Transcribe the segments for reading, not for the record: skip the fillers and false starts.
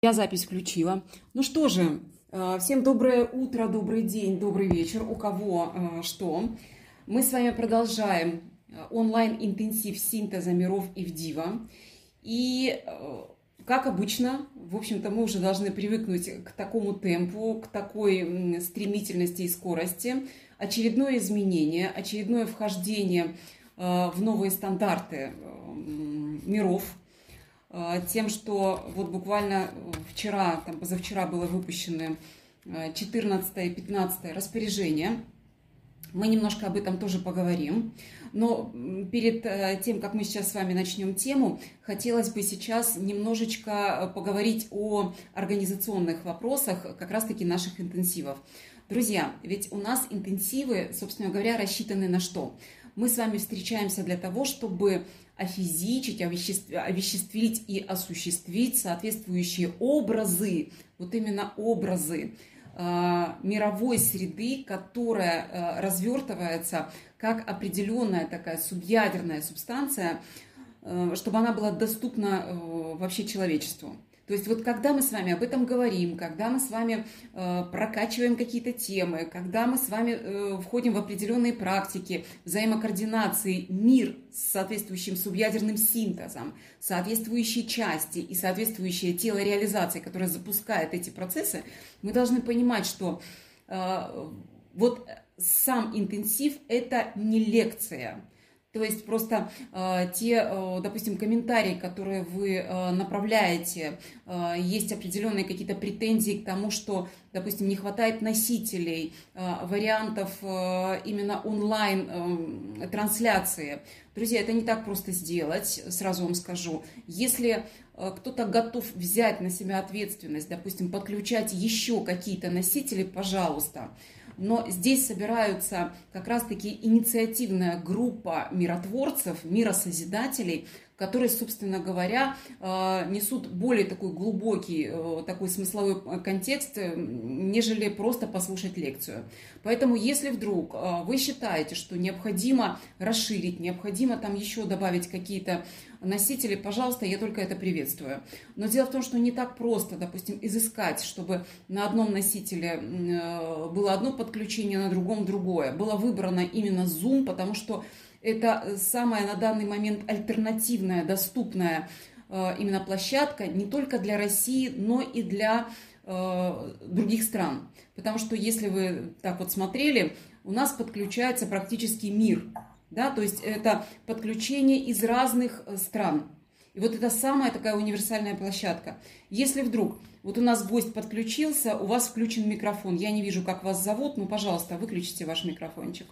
Я запись включила. Ну что же, всем доброе утро, добрый день, добрый вечер, у кого что. Мы с вами продолжаем онлайн-интенсив синтеза миров Ивдива. И, как обычно, в общем-то, мы уже должны привыкнуть к такому темпу, к такой стремительности и скорости. Очередное изменение, очередное вхождение в новые стандарты миров. Тем, что вот буквально вчера, позавчера было выпущено 14 и 15 распоряжение. Мы немножко об этом тоже поговорим. Но перед тем, как мы сейчас с вами начнем тему, хотелось бы сейчас немножечко поговорить о организационных вопросах как раз-таки наших интенсивов. Друзья, ведь у нас интенсивы, собственно говоря, рассчитаны на что? Мы с вами встречаемся для того, чтобы офизичить, овеществить и осуществить соответствующие образы, вот именно образы мировой среды, которая развертывается как определенная такая субъядерная субстанция, чтобы она была доступна вообще человечеству. То есть вот когда мы с вами об этом говорим, когда мы с вами прокачиваем какие-то темы, когда мы с вами входим в определенные практики взаимокоординации, мир с соответствующим субъядерным синтезом, соответствующие части и соответствующее тело реализации, которое запускает эти процессы, мы должны понимать, что вот сам интенсив – это не лекция. То есть просто те, допустим, комментарии, которые вы направляете, есть определенные какие-то претензии к тому, что, допустим, не хватает носителей, вариантов именно онлайн-трансляции. Друзья, это не так просто сделать, сразу вам скажу. Если кто-то готов взять на себя ответственность, допустим, подключать еще какие-то носители, пожалуйста. Но здесь собираются как раз-таки инициативная группа миротворцев, миросозидателей, которые, собственно говоря, несут более такой глубокий, такой смысловой контекст, нежели просто послушать лекцию. Поэтому, если вдруг вы считаете, что необходимо расширить, необходимо там еще добавить какие-то носители, пожалуйста, я только это приветствую. Но дело в том, что не так просто, допустим, изыскать, чтобы на одном носителе было одно подключение, на другом другое. Было выбрано именно Zoom, потому что это самая на данный момент альтернативная, доступная именно площадка не только для России, но и для других стран. Потому что если вы так вот смотрели, у нас подключается практически мир. Да, то есть это подключение из разных стран. И вот это самая такая универсальная площадка. Если вдруг вот у нас гость подключился, у вас включен микрофон. Я не вижу, как вас зовут, но, пожалуйста, выключите ваш микрофончик.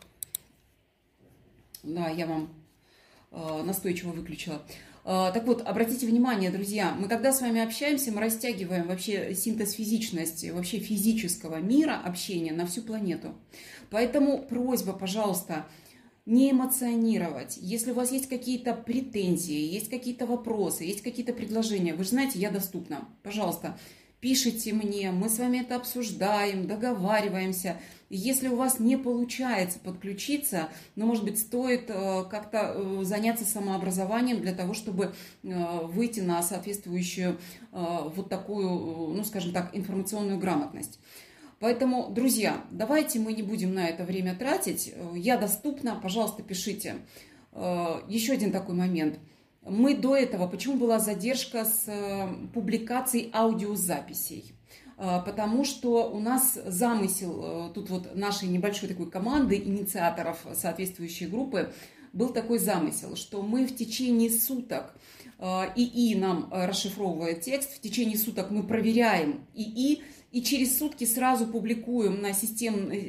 Да, я вам настойчиво выключила. Так вот, обратите внимание, друзья, мы когда с вами общаемся, мы растягиваем вообще синтез физичности, вообще физического мира общения на всю планету. Поэтому просьба, пожалуйста, не эмоционировать. Если у вас есть какие-то претензии, есть какие-то вопросы, есть какие-то предложения, вы же знаете, я доступна. Пожалуйста, пишите мне, мы с вами это обсуждаем, договариваемся. Если у вас не получается подключиться, ну, может быть, стоит как-то заняться самообразованием для того, чтобы выйти на соответствующую вот такую, ну, скажем так, информационную грамотность. Поэтому, друзья, давайте мы не будем на это время тратить. Я доступна, пожалуйста, пишите. Еще один такой момент. Мы до этого, почему была задержка с публикацией аудиозаписей? Потому что у нас замысел тут вот нашей небольшой такой команды инициаторов соответствующей группы был такой замысел, что мы в течение суток, ИИ нам расшифровывает текст, в течение суток мы проверяем ИИ, и через сутки сразу публикуем на системный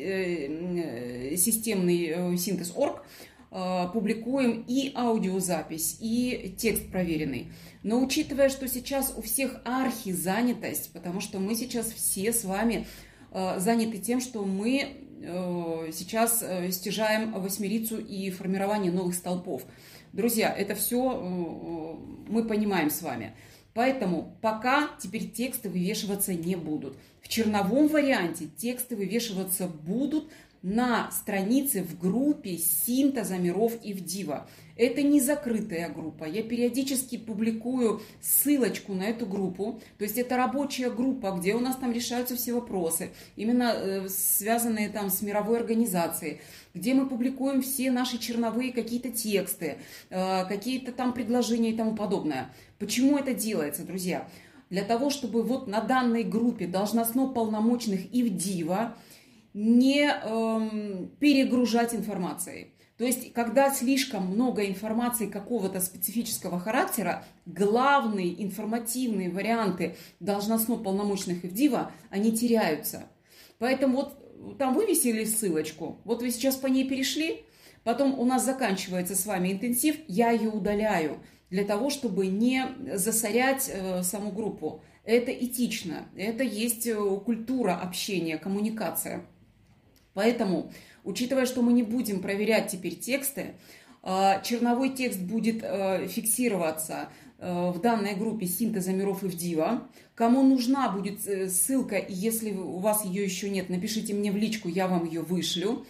синтез.орг, публикуем и аудиозапись, и текст проверенный. Но учитывая, что сейчас у всех архизанятость, потому что мы сейчас все с вами заняты тем, что мы сейчас стяжаем восьмерицу и формирование новых столпов. Друзья, это все мы понимаем с вами. Поэтому пока теперь тексты вывешиваться не будут. В черновом варианте тексты вывешиваться будут на странице в группе «Синтеза миров Ивдива». Это не закрытая группа. Я периодически публикую ссылочку на эту группу. То есть это рабочая группа, где у нас там решаются все вопросы, именно связанные там с мировой организацией, где мы публикуем все наши черновые какие-то тексты, какие-то там предложения и тому подобное. Почему это делается, друзья? Для того, чтобы вот на данной группе должностно полномочных Ивдива не перегружать информацией. То есть, когда слишком много информации какого-то специфического характера, главные информативные варианты должностно-полномочных Ивдива, они теряются. Поэтому вот там вывесили ссылочку, вот вы сейчас по ней перешли, потом у нас заканчивается с вами интенсив, я ее удаляю, для того, чтобы не засорять саму группу. Это этично, это есть культура общения, коммуникация. Поэтому, учитывая, что мы не будем проверять теперь тексты, черновой текст будет фиксироваться в данной группе «Синтеза миров Ивдива». Кому нужна будет ссылка, и если у вас ее еще нет, напишите мне в личку, я вам ее вышлю.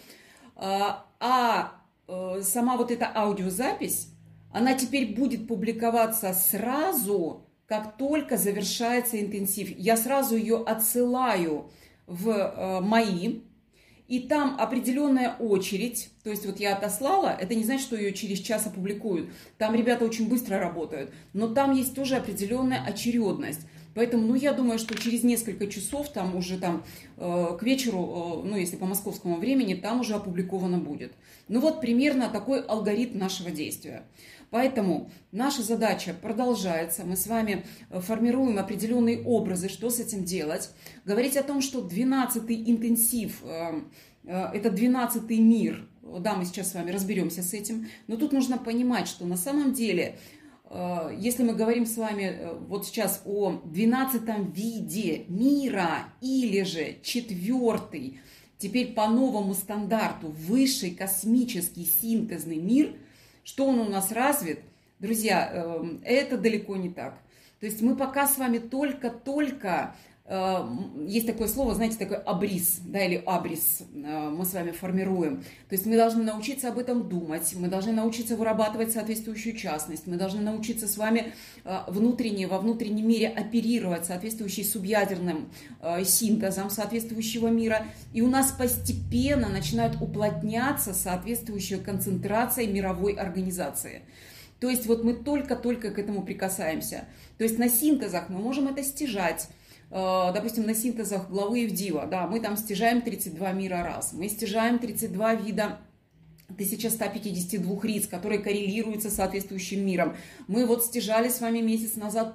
Сама вот эта аудиозапись, она теперь будет публиковаться сразу, как только завершается интенсив. Я сразу ее отсылаю в мои. И там определенная очередь, то есть вот я отослала, это не значит, что ее через час опубликуют. Там ребята очень быстро работают, но там есть тоже определенная очередность. Поэтому, я думаю, что через несколько часов, там уже к вечеру, если по московскому времени, там уже опубликовано будет. Вот примерно такой алгоритм нашего действия. Поэтому наша задача продолжается. Мы с вами формируем определенные образы, что с этим делать. Говорить о том, что 12-й интенсив – это 12-й мир. Да, мы сейчас с вами разберемся с этим. Но тут нужно понимать, что на самом деле, если мы говорим с вами вот сейчас о 12-м виде мира или же 4-й, теперь по новому стандарту, высший космический синтезный мир, что он у нас развит, друзья, это далеко не так. То есть мы пока с вами только есть такое слово, знаете, такой абрис, да, или абрис мы с вами формируем. То есть мы должны научиться об этом думать, мы должны научиться вырабатывать соответствующую частность, мы должны научиться с вами во внутреннем мире оперировать соответствующий субъядерным синтезом соответствующего мира. И у нас постепенно начинают уплотняться соответствующая концентрация мировой организации. То есть вот мы только-только к этому прикасаемся. То есть на синтезах мы можем это стяжать. Допустим, на синтезах главы Ивдива, да, мы там стяжаем 32 мира раз, мы стяжаем 32 вида 1152 риц, которые коррелируются с соответствующим миром. Мы вот стяжали с вами месяц назад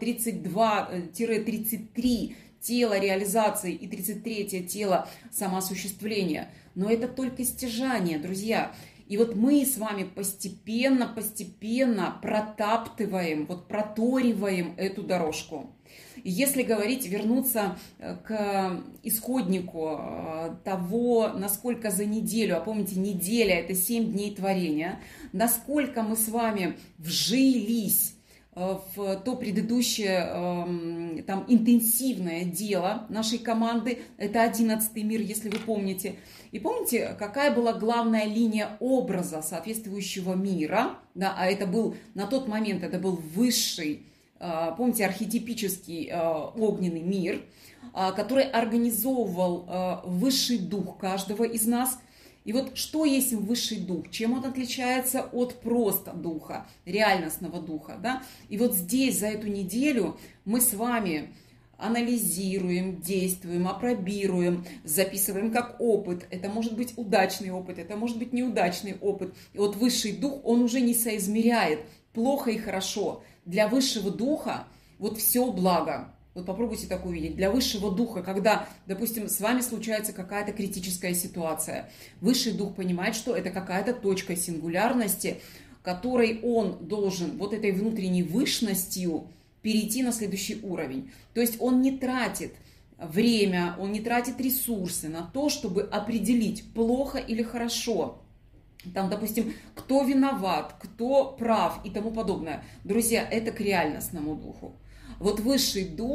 32-33 тела реализации и 33 тело самоосуществления. Но это только стяжание, друзья. И вот мы с вами постепенно протаптываем, проториваем эту дорожку. И если вернуться к исходнику того, насколько за неделю, а помните, неделя – это 7 дней творения, насколько мы с вами вжились в то предыдущее интенсивное дело нашей команды, это 11-й мир, если вы помните. И помните, какая была главная линия образа соответствующего мира, да, а это был, на тот момент это был высший, помните, архетипический огненный мир, который организовывал высший дух каждого из нас. И вот что есть высший дух? Чем он отличается от просто духа, реальностного духа? Да? И вот здесь за эту неделю мы с вами анализируем, действуем, апробируем, записываем как опыт. Это может быть удачный опыт, это может быть неудачный опыт. И вот высший дух, он уже не соизмеряет плохо и хорошо. Для высшего духа вот все благо. Вот попробуйте так увидеть. Для высшего духа, когда, допустим, с вами случается какая-то критическая ситуация, высший дух понимает, что это какая-то точка сингулярности, которой он должен вот этой внутренней высшностью перейти на следующий уровень. То есть он не тратит время, он не тратит ресурсы на то, чтобы определить, плохо или хорошо. Там, допустим, кто виноват, кто прав и тому подобное. Друзья, это к реальностному духу. Вот высший дух,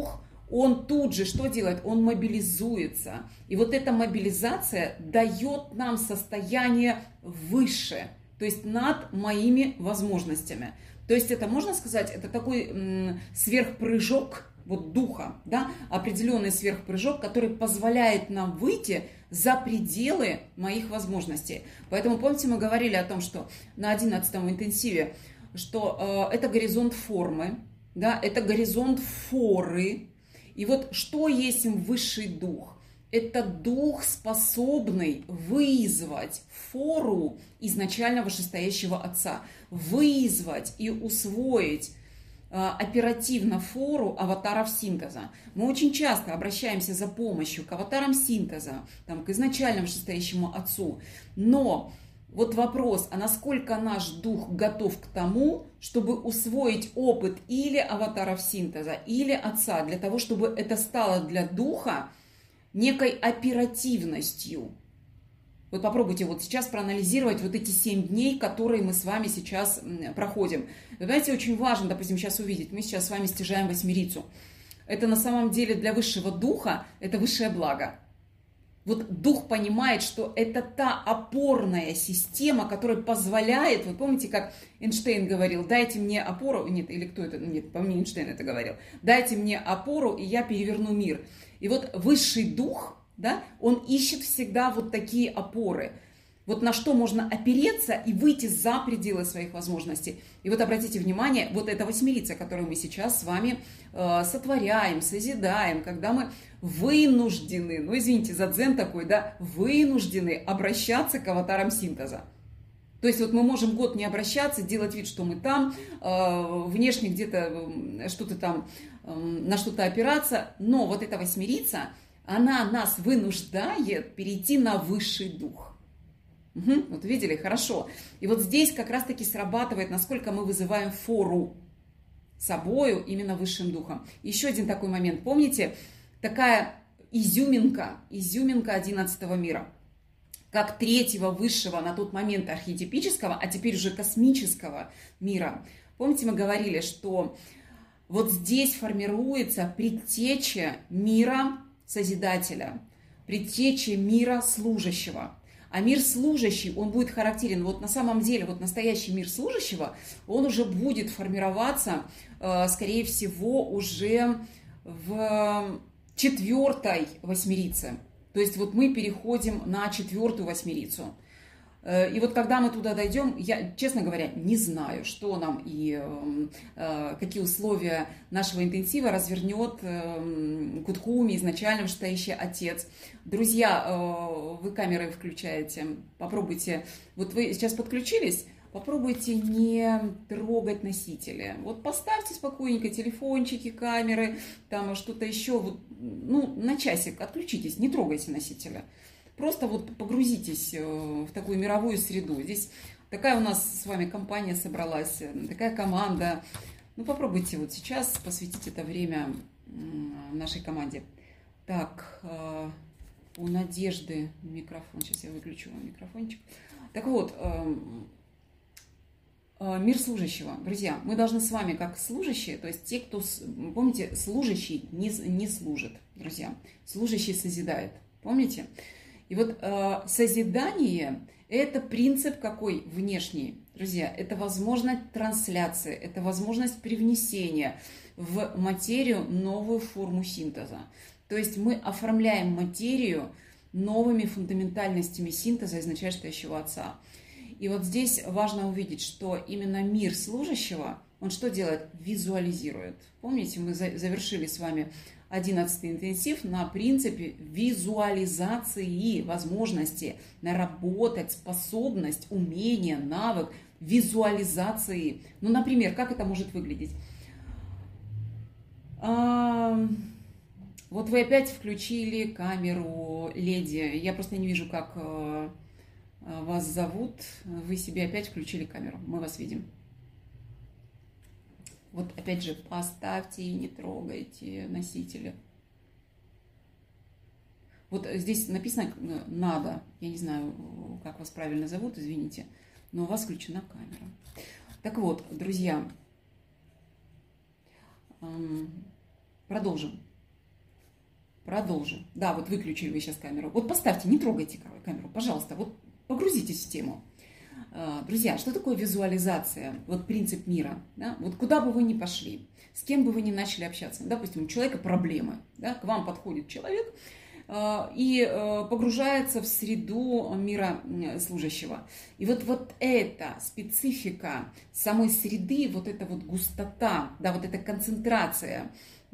он тут же что делает? Он мобилизуется. И вот эта мобилизация дает нам состояние выше, то есть над моими возможностями. То есть это, можно сказать, это такой сверхпрыжок вот духа, да, определенный сверхпрыжок, который позволяет нам выйти за пределы моих возможностей. Поэтому, помните, мы говорили о том, что на 11-м интенсиве, что это горизонт формы, да, это горизонт форы. И вот что есть высший дух? Это дух, способный вызвать фору изначально вышестоящего Отца, вызвать и усвоить оперативно фору аватаров синтеза. Мы очень часто обращаемся за помощью к аватарам синтеза, там, к изначально вышестоящему Отцу. Но вот вопрос, а насколько наш дух готов к тому, чтобы усвоить опыт или аватаров синтеза, или Отца, для того, чтобы это стало для духа некой оперативностью. Вот попробуйте вот сейчас проанализировать вот эти 7 дней, которые мы с вами сейчас проходим. Вы знаете, очень важно, допустим, сейчас увидеть, мы сейчас с вами стяжаем восьмерицу. Это на самом деле для высшего духа, это высшее благо. Вот дух понимает, что это та опорная система, которая позволяет, вы помните, как Эйнштейн говорил, дайте мне опору, нет, или кто это, нет, по-моему, Эйнштейн это говорил, дайте мне опору, и я переверну мир. И вот высший дух, да, он ищет всегда вот такие опоры, вот на что можно опереться и выйти за пределы своих возможностей. И вот обратите внимание, вот эта восьмерица, которую мы сейчас с вами сотворяем, созидаем, когда мы вынуждены, ну извините за дзен такой, да, вынуждены обращаться к аватарам синтеза. То есть вот мы можем год не обращаться, делать вид, что мы там, внешне где-то что-то там, на что-то опираться, но вот эта восьмерица, она нас вынуждает перейти на высший дух. Угу, вот видели? Хорошо. И вот здесь как раз-таки срабатывает, насколько мы вызываем фору собою, именно высшим духом. Еще один такой момент. Помните, такая изюминка 11-го мира, как третьего высшего на тот момент архетипического, а теперь уже космического мира. Помните, мы говорили, что вот здесь формируется предтеча мира Созидателя, предтеча мира служащего. А мир служащий, он будет характерен, вот на самом деле, вот настоящий мир служащего, он уже будет формироваться, скорее всего, уже в 4-й восьмерице. То есть вот мы переходим на 4-ю восьмерицу. И вот когда мы туда дойдем, я, честно говоря, не знаю, что нам и какие условия нашего интенсива развернет Кудхуми, изначально вышестоящий Отец. Друзья, вы камеры включаете, попробуйте, вот вы сейчас подключились, попробуйте не трогать носители. Вот поставьте спокойненько телефончики, камеры, там что-то еще, вот, ну, на часик отключитесь, не трогайте носителя. Просто вот погрузитесь в такую мировую среду. Здесь такая у нас с вами компания собралась, такая команда. Ну, попробуйте вот сейчас посвятить это время нашей команде. Так, у Надежды микрофон. Сейчас я выключу микрофончик. Так вот, мир служащего. Друзья, мы должны с вами как служащие, то есть те, кто, помните, служащий не служит, друзья. Служащий созидает. Помните? И вот созидание – это принцип какой внешний, друзья? Это возможность трансляции, это возможность привнесения в материю новую форму синтеза. То есть мы оформляем материю новыми фундаментальностями синтеза изначально стоящего Отца. И вот здесь важно увидеть, что именно мир служащего, он что делает? Визуализирует. Помните, мы завершили с вами 11-й интенсив на принципе визуализации возможности наработать способность, умение, навык визуализации. Ну, например, как это может выглядеть? Вот вы опять включили камеру, леди. Я просто не вижу, как вас зовут. Вы себе опять включили камеру. Мы вас видим. Вот опять же, поставьте и не трогайте носители. Вот здесь написано «надо». Я не знаю, как вас правильно зовут, извините, но у вас включена камера. Так вот, друзья, продолжим. Продолжим. Да, вот выключили вы сейчас камеру. Вот поставьте, не трогайте камеру, пожалуйста. Вот погрузитесь в тему. Друзья, что такое визуализация? Вот принцип мира. Да? Вот куда бы вы ни пошли, с кем бы вы ни начали общаться. Допустим, у человека проблемы. Да? К вам подходит человек и погружается в среду мира служащего. И вот эта специфика самой среды, вот эта вот густота, да, вот эта концентрация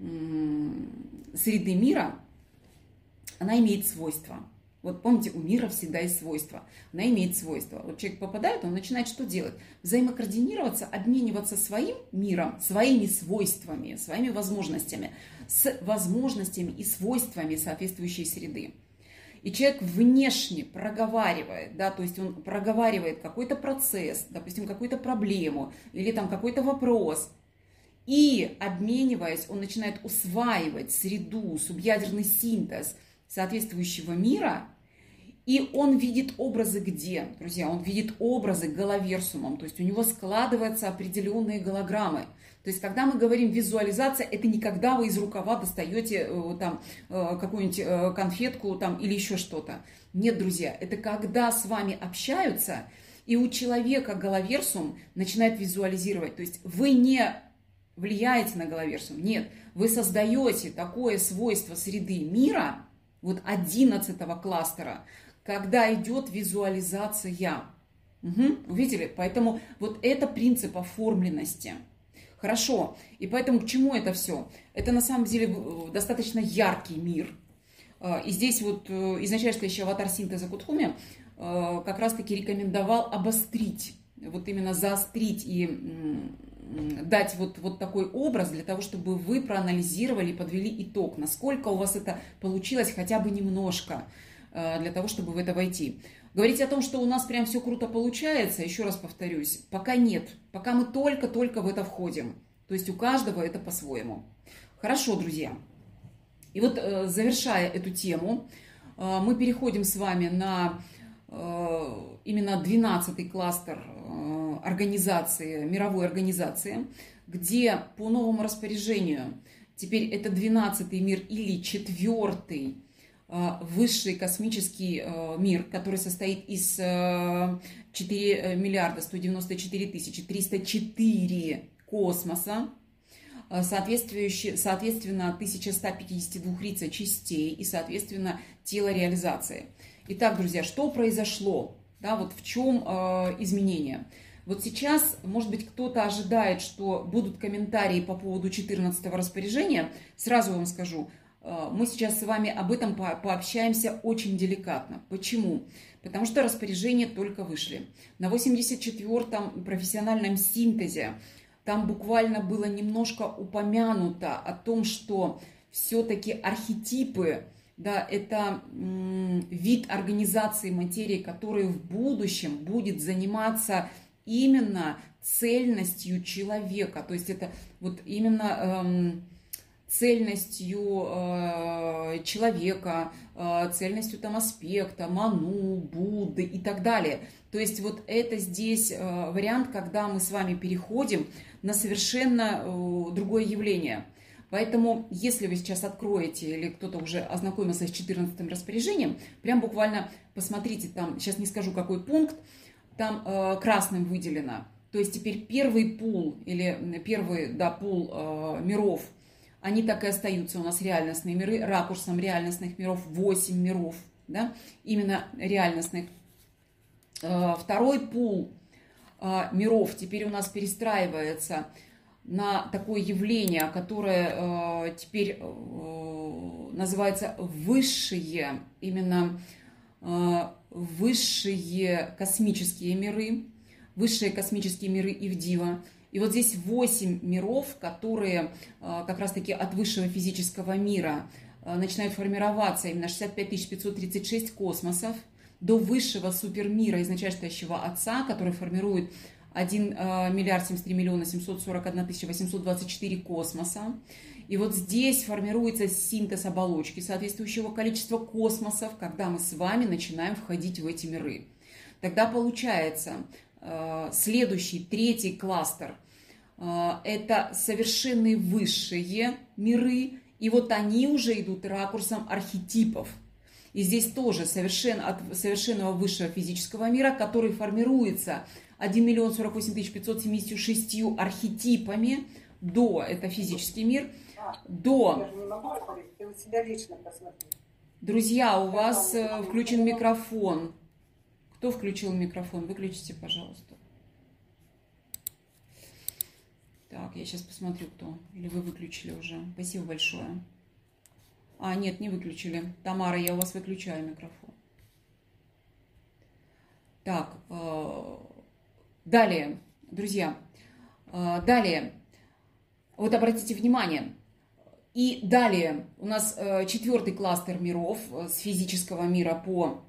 среды мира, она имеет свойства. Вот помните, у мира всегда есть свойства. Она имеет свойства. Вот человек попадает, он начинает что делать? Взаимокоординироваться, обмениваться своим миром, своими свойствами, своими возможностями, с возможностями и свойствами соответствующей среды. И человек внешне проговаривает, да, то есть он проговаривает какой-то процесс, допустим, какую-то проблему или там какой-то вопрос. И, обмениваясь, он начинает усваивать среду, субъядерный синтез соответствующего мира, и он видит образы где? Друзья, он видит образы головерсумом, то есть у него складываются определенные голограммы. То есть, когда мы говорим визуализация, это не когда вы из рукава достаете там какую-нибудь конфетку там, или еще что-то. Нет, друзья, это когда с вами общаются, и у человека головерсум начинает визуализировать. То есть вы не влияете на головерсум, нет, вы создаете такое свойство среды мира, вот 11-го кластера, когда идет визуализация. Увидели? Поэтому вот это принцип оформленности. Хорошо. И поэтому к чему это все? Это на самом деле достаточно яркий мир. И здесь вот изначально стоящий аватар синтеза Кутхуми как раз-таки рекомендовал обострить, вот именно заострить и дать вот такой образ для того, чтобы вы проанализировали и подвели итог, насколько у вас это получилось хотя бы немножко, для того, чтобы в это войти. Говорить о том, что у нас прям все круто получается, еще раз повторюсь, пока нет, пока мы только-только в это входим. То есть у каждого это по-своему. Хорошо, друзья. И вот завершая эту тему, мы переходим с вами на именно 12-й кластер организации, мировой организации, где по новому распоряжению теперь это 12-й мир или 4-й высший космический мир, который состоит из 4 миллиарда 194 тысячи 304 космоса, соответственно, 1152 рица частей и, соответственно, тело реализации. Итак, друзья, что произошло? Да, вот в чем изменения? Вот сейчас, может быть, кто-то ожидает, что будут комментарии по поводу 14-го распоряжения. Сразу вам скажу, мы сейчас с вами об этом пообщаемся очень деликатно. Почему? Потому что распоряжения только вышли. На 84-м профессиональном синтезе там буквально было немножко упомянуто о том, что все-таки архетипы, да, это вид организации материи, который в будущем будет заниматься именно цельностью человека. То есть это вот именно цельностью человека, цельностью там аспекта, Ману, Будды и так далее. То есть вот это здесь вариант, когда мы с вами переходим на совершенно другое явление. Поэтому, если вы сейчас откроете, или кто-то уже ознакомился с 14-м распоряжением, прям буквально посмотрите, там, сейчас не скажу какой пункт, там красным выделено. То есть теперь первый пул, или первый, да, пул миров, они так и остаются у нас реальностные миры, ракурсом реальностных миров 8 миров, да, именно реальностных. Второй пул миров теперь у нас перестраивается на такое явление, которое теперь называется высшие, именно высшие космические миры, высшие космические миры Ивдива. И вот здесь 8 миров, которые как раз-таки от высшего физического мира начинают формироваться, именно 65 536 космосов, до высшего супермира, изначально стоящего Отца, который формирует 1 миллиард 73 миллиона 741 тысяча 824 космоса. И вот здесь формируется синтез оболочки соответствующего количества космосов, когда мы с вами начинаем входить в эти миры. Тогда получается следующий, третий кластер – это совершенные высшие миры И вот они уже идут ракурсом архетипов. И здесь тоже от совершенного высшего физического мира, который формируется 1 048 576 архетипами до, это физический мир, до... Я же не могу говорить, ты у себя лично посмотри. Друзья, у вас включен микрофон. Кто включил микрофон? Выключите, пожалуйста. Так, я сейчас посмотрю, кто. Или вы выключили уже. Спасибо большое. А, нет, не выключили. Тамара, я у вас выключаю микрофон. Так, далее, друзья, далее, вот обратите внимание, и далее у нас 4-й кластер миров с физического мира по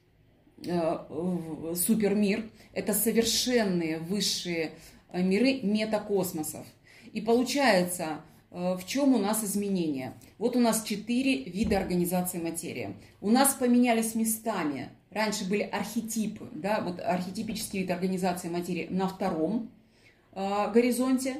супермир. Это совершенные высшие миры метакосмосов. И получается, в чем у нас изменения? Вот у нас 4 вида организации материи. У нас поменялись местами. Раньше были архетипы, да, вот архетипический вид организации материи на 2-м горизонте,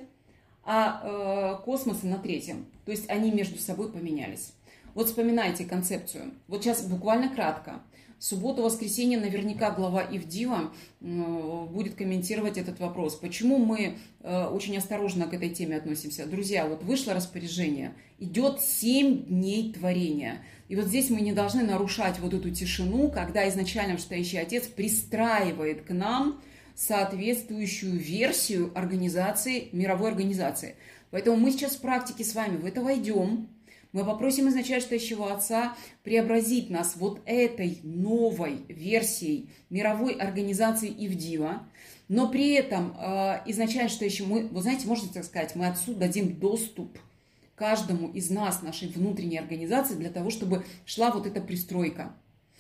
а космосы на 3-м. То есть они между собой поменялись. Вот вспоминайте концепцию. Вот сейчас буквально кратко. В субботу-воскресенье наверняка глава Ивдива будет комментировать этот вопрос. Почему мы очень осторожно к этой теме относимся? Друзья, вот вышло распоряжение, идет 7 дней творения. И вот здесь мы не должны нарушать вот эту тишину, когда изначально Вышестоящий Отец пристраивает к нам соответствующую версию организации, мировой организации. Поэтому мы сейчас в практике с вами в это войдем. Мы попросим изначально Вышестоящего Отца преобразить нас вот этой новой версией мировой организации Ивдива, но при этом изначально Вышестоящий, мы, вы знаете, можно так сказать, мы отсюда дадим доступ каждому из нас, нашей внутренней организации, для того, чтобы шла вот эта пристройка.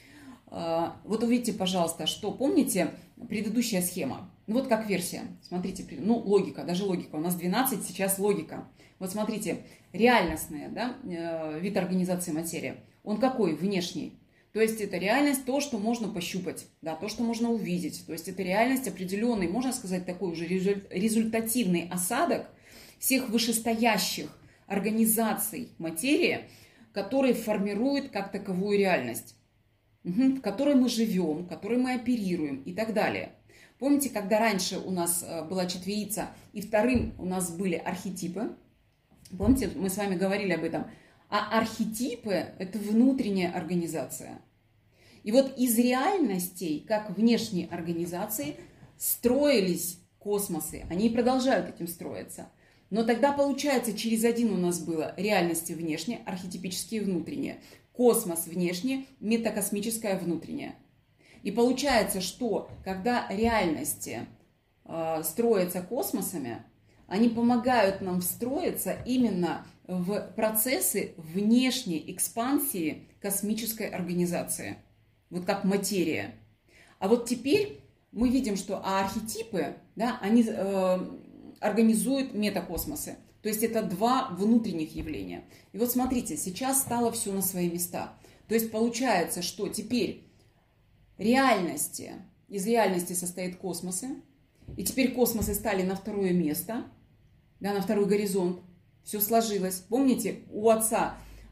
Вот увидите, пожалуйста, что, помните, предыдущая схема, ну вот как версия, смотрите, ну логика, даже логика, у нас 12, сейчас логика. Вот смотрите, реальностный, да, вид организации материи, он какой? Внешний. То есть это реальность, то, что можно пощупать, да, то, что можно увидеть. То есть это реальность определенный, можно сказать, такой уже результативный осадок всех вышестоящих организаций материи, которые формируют как таковую реальность, в которой мы живем, в которой мы оперируем и так далее. Помните, когда раньше у нас была четверица, и 2-м у нас были архетипы? Помните, мы с вами говорили об этом. А архетипы – это внутренняя организация. И вот из реальностей, как внешней организации, строились космосы. Они и продолжают этим строиться. Но тогда, получается, через один у нас было реальности внешние, архетипические внутренние. Космос внешний, метакосмическое внутреннее. И получается, что когда реальности строятся космосами, они помогают нам встроиться именно в процессы внешней экспансии космической организации. Вот как материя. А вот теперь мы видим, что архетипы, да, они организуют метакосмосы. То есть это 2 внутренних явления. И вот смотрите, сейчас стало все на свои места. То есть получается, что теперь реальности, из реальности состоят космосы. И теперь космосы стали на 2-е место, да, на 2-й горизонт. Все сложилось. Помните, у Отца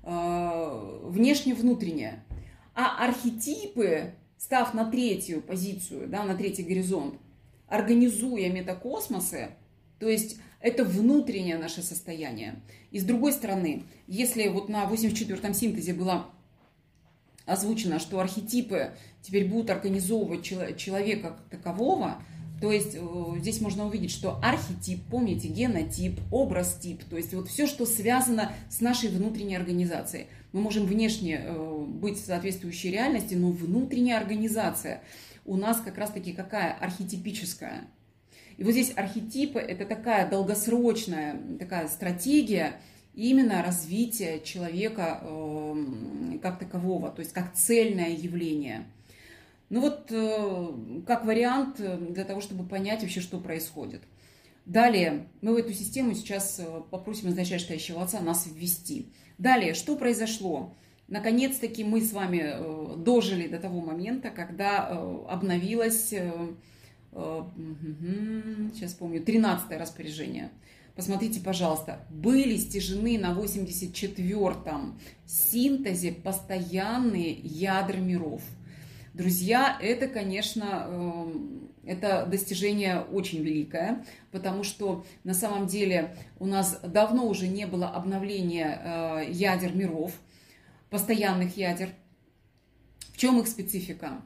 внешне-внутреннее. А архетипы, став на 3-ю позицию, да, на 3-й горизонт, организуя метакосмосы, то есть это внутреннее наше состояние. И с другой стороны, если вот на 84-м синтезе было озвучено, что архетипы теперь будут организовывать человека как такового, то есть здесь можно увидеть, что архетип, помните, генотип, образ-тип, то есть вот все, что связано с нашей внутренней организацией. Мы можем внешне быть в соответствующей реальности, но внутренняя организация у нас как раз-таки какая? Архетипическая. И вот здесь архетипы – это такая долгосрочная такая стратегия именно развития человека как такового, то есть как цельное явление. Ну вот как вариант для того, чтобы понять вообще, что происходит. Далее мы в эту систему сейчас попросим изначально Вышестоящего Отца нас ввести. Далее, что произошло? Наконец-таки мы с вами дожили до того момента, когда обновилось, сейчас помню, 13-е распоряжение. посмотрите, пожалуйста, были стяжены на 84-м синтезе постоянные ядра миров. Друзья, это, конечно, это достижение очень великое, потому что на самом деле у нас давно уже не было обновления ядер миров, постоянных ядер. В чем их специфика?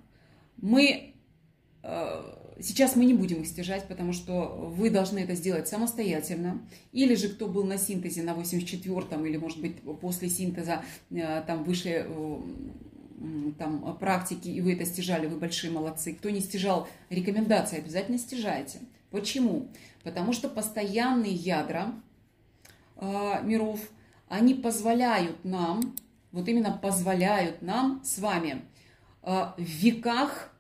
Сейчас мы не будем их стяжать, потому что вы должны это сделать самостоятельно. Или же, кто был на синтезе на 84-м, или, может быть, после синтеза там вышли там практики, и вы это стяжали, вы большие молодцы. Кто не стяжал, рекомендации обязательно стяжайте. Почему? Потому что постоянные ядра миров, они позволяют нам, вот именно позволяют нам с вами в веках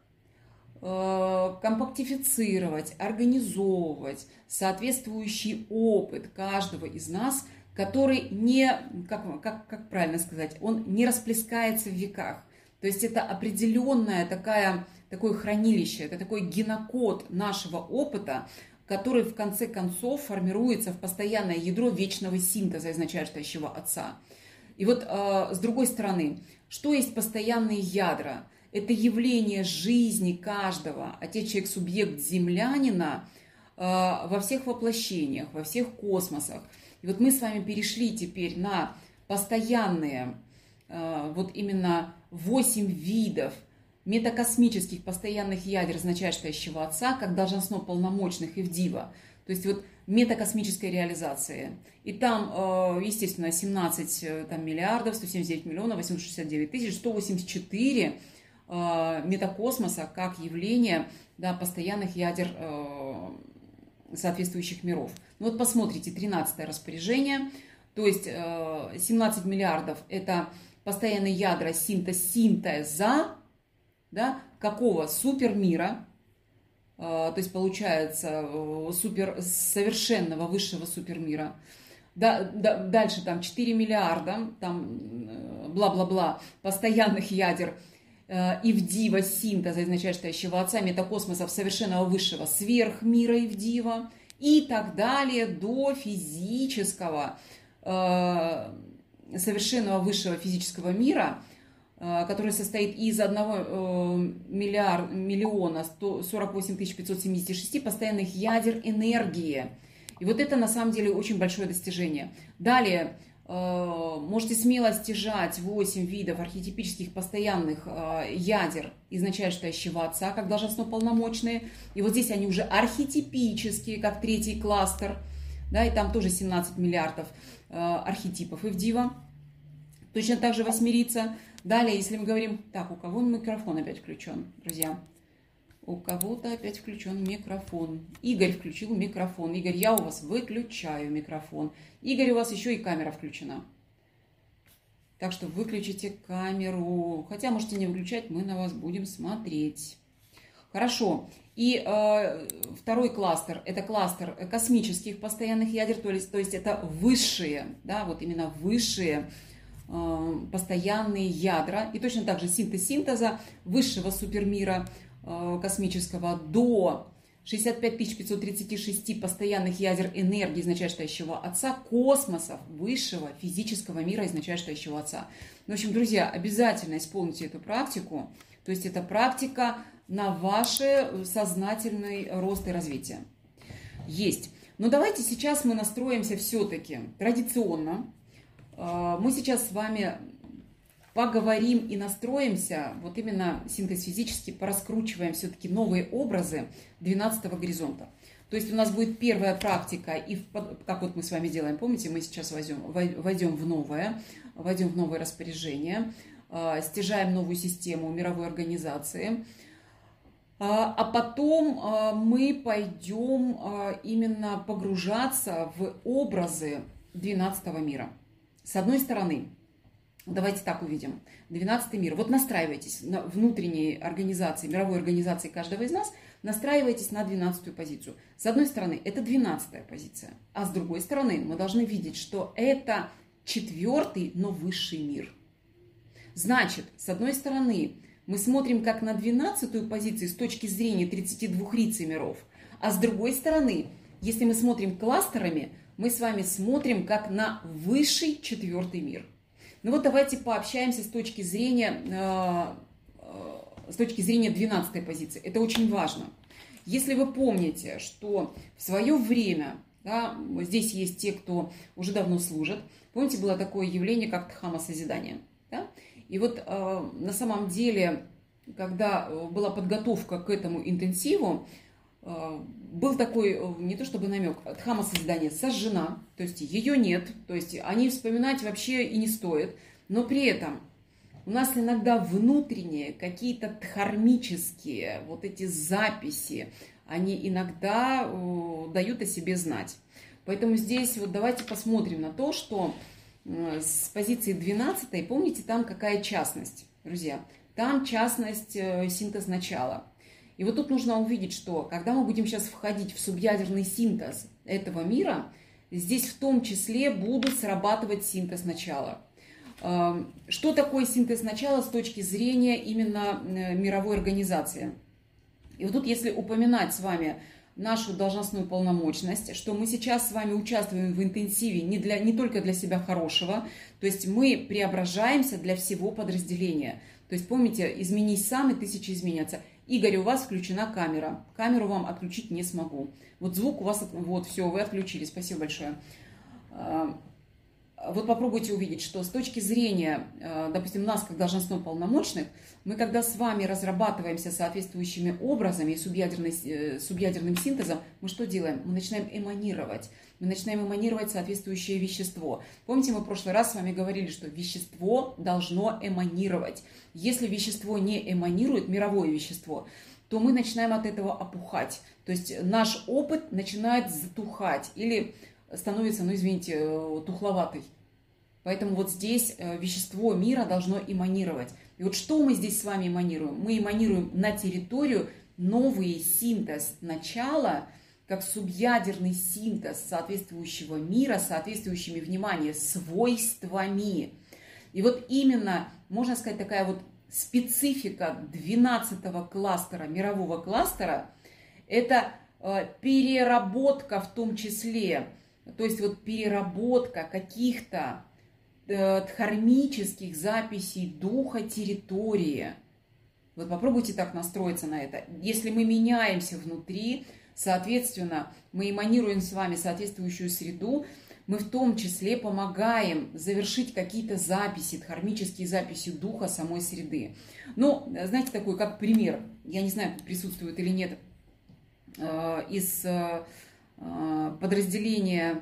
компактифицировать, организовывать соответствующий опыт каждого из нас, который не, как правильно сказать, он не расплескается в веках. То есть это определенное такое хранилище, это такой генокод нашего опыта, который в конце концов формируется в постоянное ядро вечного синтеза изначальствующего Отца. И вот с другой стороны, что есть постоянные ядра? Это явление жизни каждого, отец, человек, субъект, землянина во всех воплощениях, во всех космосах. И вот мы с вами перешли теперь на постоянные, вот именно 8 видов метакосмических постоянных ядер изначальствующего Отца, как должностно полномочных и в Дива. То есть вот метакосмической реализации. И там, естественно, 17 миллиардов, 179 миллионов, 869 тысяч, 184 метакосмоса как явление, да, постоянных ядер соответствующих миров. Ну вот посмотрите, 13-е распоряжение, то есть 17 миллиардов это постоянные ядра синтеза, да, какого супермира, то есть получается совершенного высшего супермира. Дальше там 4 миллиарда, там бла-бла-бла, постоянных ядер Ивдива, синтеза изначальствующего Отца, метакосмосов совершенного высшего сверхмира Ивдива и так далее до физического совершенного высшего физического мира, который состоит из 1 миллиона 148 576 постоянных ядер энергии. И вот это на самом деле очень большое достижение. Далее можете смело стяжать 8 видов архетипических постоянных ядер изначальствующего Отца, как должностно полномочные. И вот здесь они уже архетипические, как третий кластер. Да, и там тоже 17 миллиардов архетипов Ивдива. Точно так же восьмерица. Далее, если мы говорим... Так, у кого микрофон опять включен, друзья? У кого-то опять включен микрофон. Игорь включил микрофон. Игорь, я у вас выключаю микрофон. Игорь, у вас еще и камера включена. Так что выключите камеру. Хотя можете не выключать, мы на вас будем смотреть. Хорошо. И второй кластер, это кластер космических постоянных ядер, то есть это высшие, да, вот именно высшие постоянные ядра. И точно так же синтеза высшего супермира космического до 65 536 постоянных ядер энергии изначальствующего Отца, космосов высшего физического мира изначальствующего Отца. В общем, друзья, обязательно исполните эту практику. То есть это практика на ваш сознательный рост и развитие. Есть. Но давайте сейчас мы настроимся все-таки традиционно. Мы сейчас с вами поговорим и настроимся, вот именно синтез-физически, пораскручиваем все-таки новые образы 12-го горизонта. То есть у нас будет первая практика, и как вот мы с вами делаем, помните, мы сейчас войдем в новое распоряжение, стяжаем новую систему мировой организации, а потом мы пойдем именно погружаться в образы 12-го мира. С одной стороны, давайте так увидим, 12-й мир. Вот настраивайтесь на внутренней организации, мировой организации каждого из нас, настраивайтесь на 12-ю позицию. С одной стороны, это 12-я позиция, а с другой стороны, мы должны видеть, что это 4-й, но высший мир. Значит, с одной стороны, мы смотрим как на 12-ю позицию с точки зрения 32 рицы миров, а с другой стороны, если мы смотрим кластерами, мы с вами смотрим как на высший четвертый мир. Ну вот давайте пообщаемся с точки зрения 12-й позиции. Это очень важно. Если вы помните, что в свое время, да, здесь есть те, кто уже давно служит, помните, было такое явление, как Дхамма созидания. Да? И вот на самом деле, когда была подготовка к этому интенсиву, был такой, не то чтобы намек, Дхамма созидания сожжена, то есть ее нет, то есть о ней вспоминать вообще и не стоит, но при этом у нас иногда внутренние какие-то дхармические вот эти записи, они иногда дают о себе знать. Поэтому здесь вот давайте посмотрим на то, что с позиции 12, помните, там какая частность, друзья? Там частность синтез начала. И вот тут нужно увидеть, что когда мы будем сейчас входить в субъядерный синтез этого мира, здесь в том числе будут срабатывать синтез начала. Что такое синтез начала с точки зрения именно мировой организации? И вот тут, если упоминать с вами нашу должностную полномочность, что мы сейчас с вами участвуем в интенсиве не только для себя хорошего, то есть мы преображаемся для всего подразделения. То есть помните, изменись сам, и тысячи изменятся. Игорь, у вас включена камера. Камеру вам отключить не смогу. Вот звук у вас, вот все, вы отключили. Спасибо большое. Вот попробуйте увидеть, что с точки зрения, допустим, нас, как должностно полномочных, мы когда с вами разрабатываемся соответствующими образами и субъядерным синтезом, мы что делаем? Мы начинаем эманировать. Мы начинаем эманировать соответствующее вещество. Помните, мы в прошлый раз с вами говорили, что вещество должно эманировать. Если вещество не эманирует, мировое вещество, то мы начинаем от этого опухать. То есть наш опыт начинает затухать или становится, ну извините, тухловатый. Поэтому вот здесь вещество мира должно эманировать. И вот что мы здесь с вами эманируем? Мы эманируем на территорию новый синтез начала, как субъядерный синтез соответствующего мира, соответствующими, внимание, свойствами. И вот именно, можно сказать, такая вот специфика 12-го кластера, мирового кластера, это переработка в том числе, то есть вот переработка каких-то дхармических записей духа территории. Вот попробуйте так настроиться на это. Если мы меняемся внутри, соответственно, мы эманируем с вами соответствующую среду, мы в том числе помогаем завершить какие-то записи, дхармические записи духа самой среды. Ну, знаете, такой как пример, я не знаю, присутствует или нет, из подразделения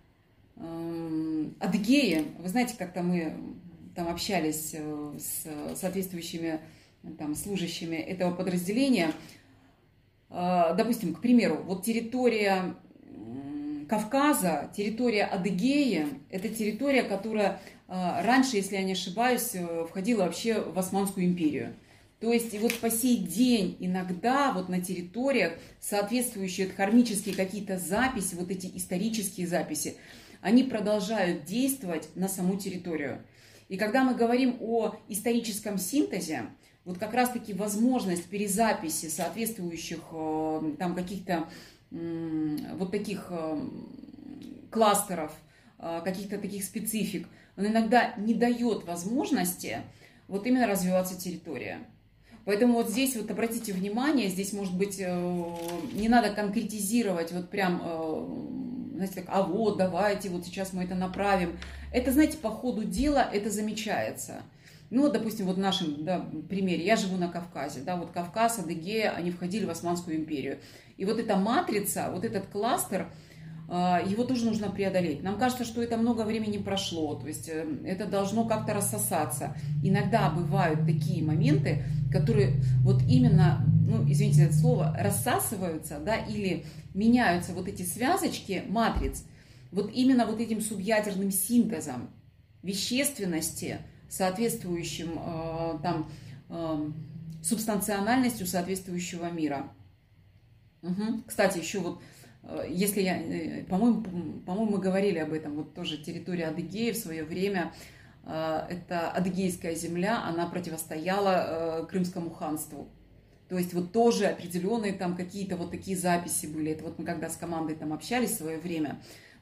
Адыгеи. Вы знаете, как-то мы там общались с соответствующими там служащими этого подразделения. Допустим, к примеру, вот территория Кавказа, территория Адыгеи, это территория, которая раньше, если я не ошибаюсь, входила вообще в Османскую империю. То есть и вот по сей день иногда вот на территориях соответствующие дхармические какие-то записи, вот эти исторические записи, они продолжают действовать на саму территорию. И когда мы говорим о историческом синтезе, вот как раз-таки возможность перезаписи соответствующих там каких-то вот таких кластеров, каких-то таких специфик, он иногда не дает возможности вот именно развиваться территория. Поэтому вот здесь вот обратите внимание, здесь может быть не надо конкретизировать вот прям, знаете, так, а вот давайте вот сейчас мы это направим. Это, знаете, по ходу дела это замечается. Ну, вот, допустим, вот в нашем примере, я живу на Кавказе, да, вот Кавказ, Адыгея, они входили в Османскую империю. И вот эта матрица, вот этот кластер, его тоже нужно преодолеть. Нам кажется, что это много времени прошло, то есть это должно как-то рассосаться. Иногда бывают такие моменты, которые вот именно, ну, извините за это слово, рассасываются, да, или меняются вот эти связочки матриц, вот именно вот этим субъядерным синтезом вещественности, соответствующим там субстанциональностью соответствующего мира. Угу. Кстати, еще вот, если я, по-моему, мы говорили об этом, вот тоже территория Адыгеи в свое время, это адыгейская земля, она противостояла Крымскому ханству. То есть вот тоже определенные там какие-то вот такие записи были. Это вот мы когда с командой там общались в свое время,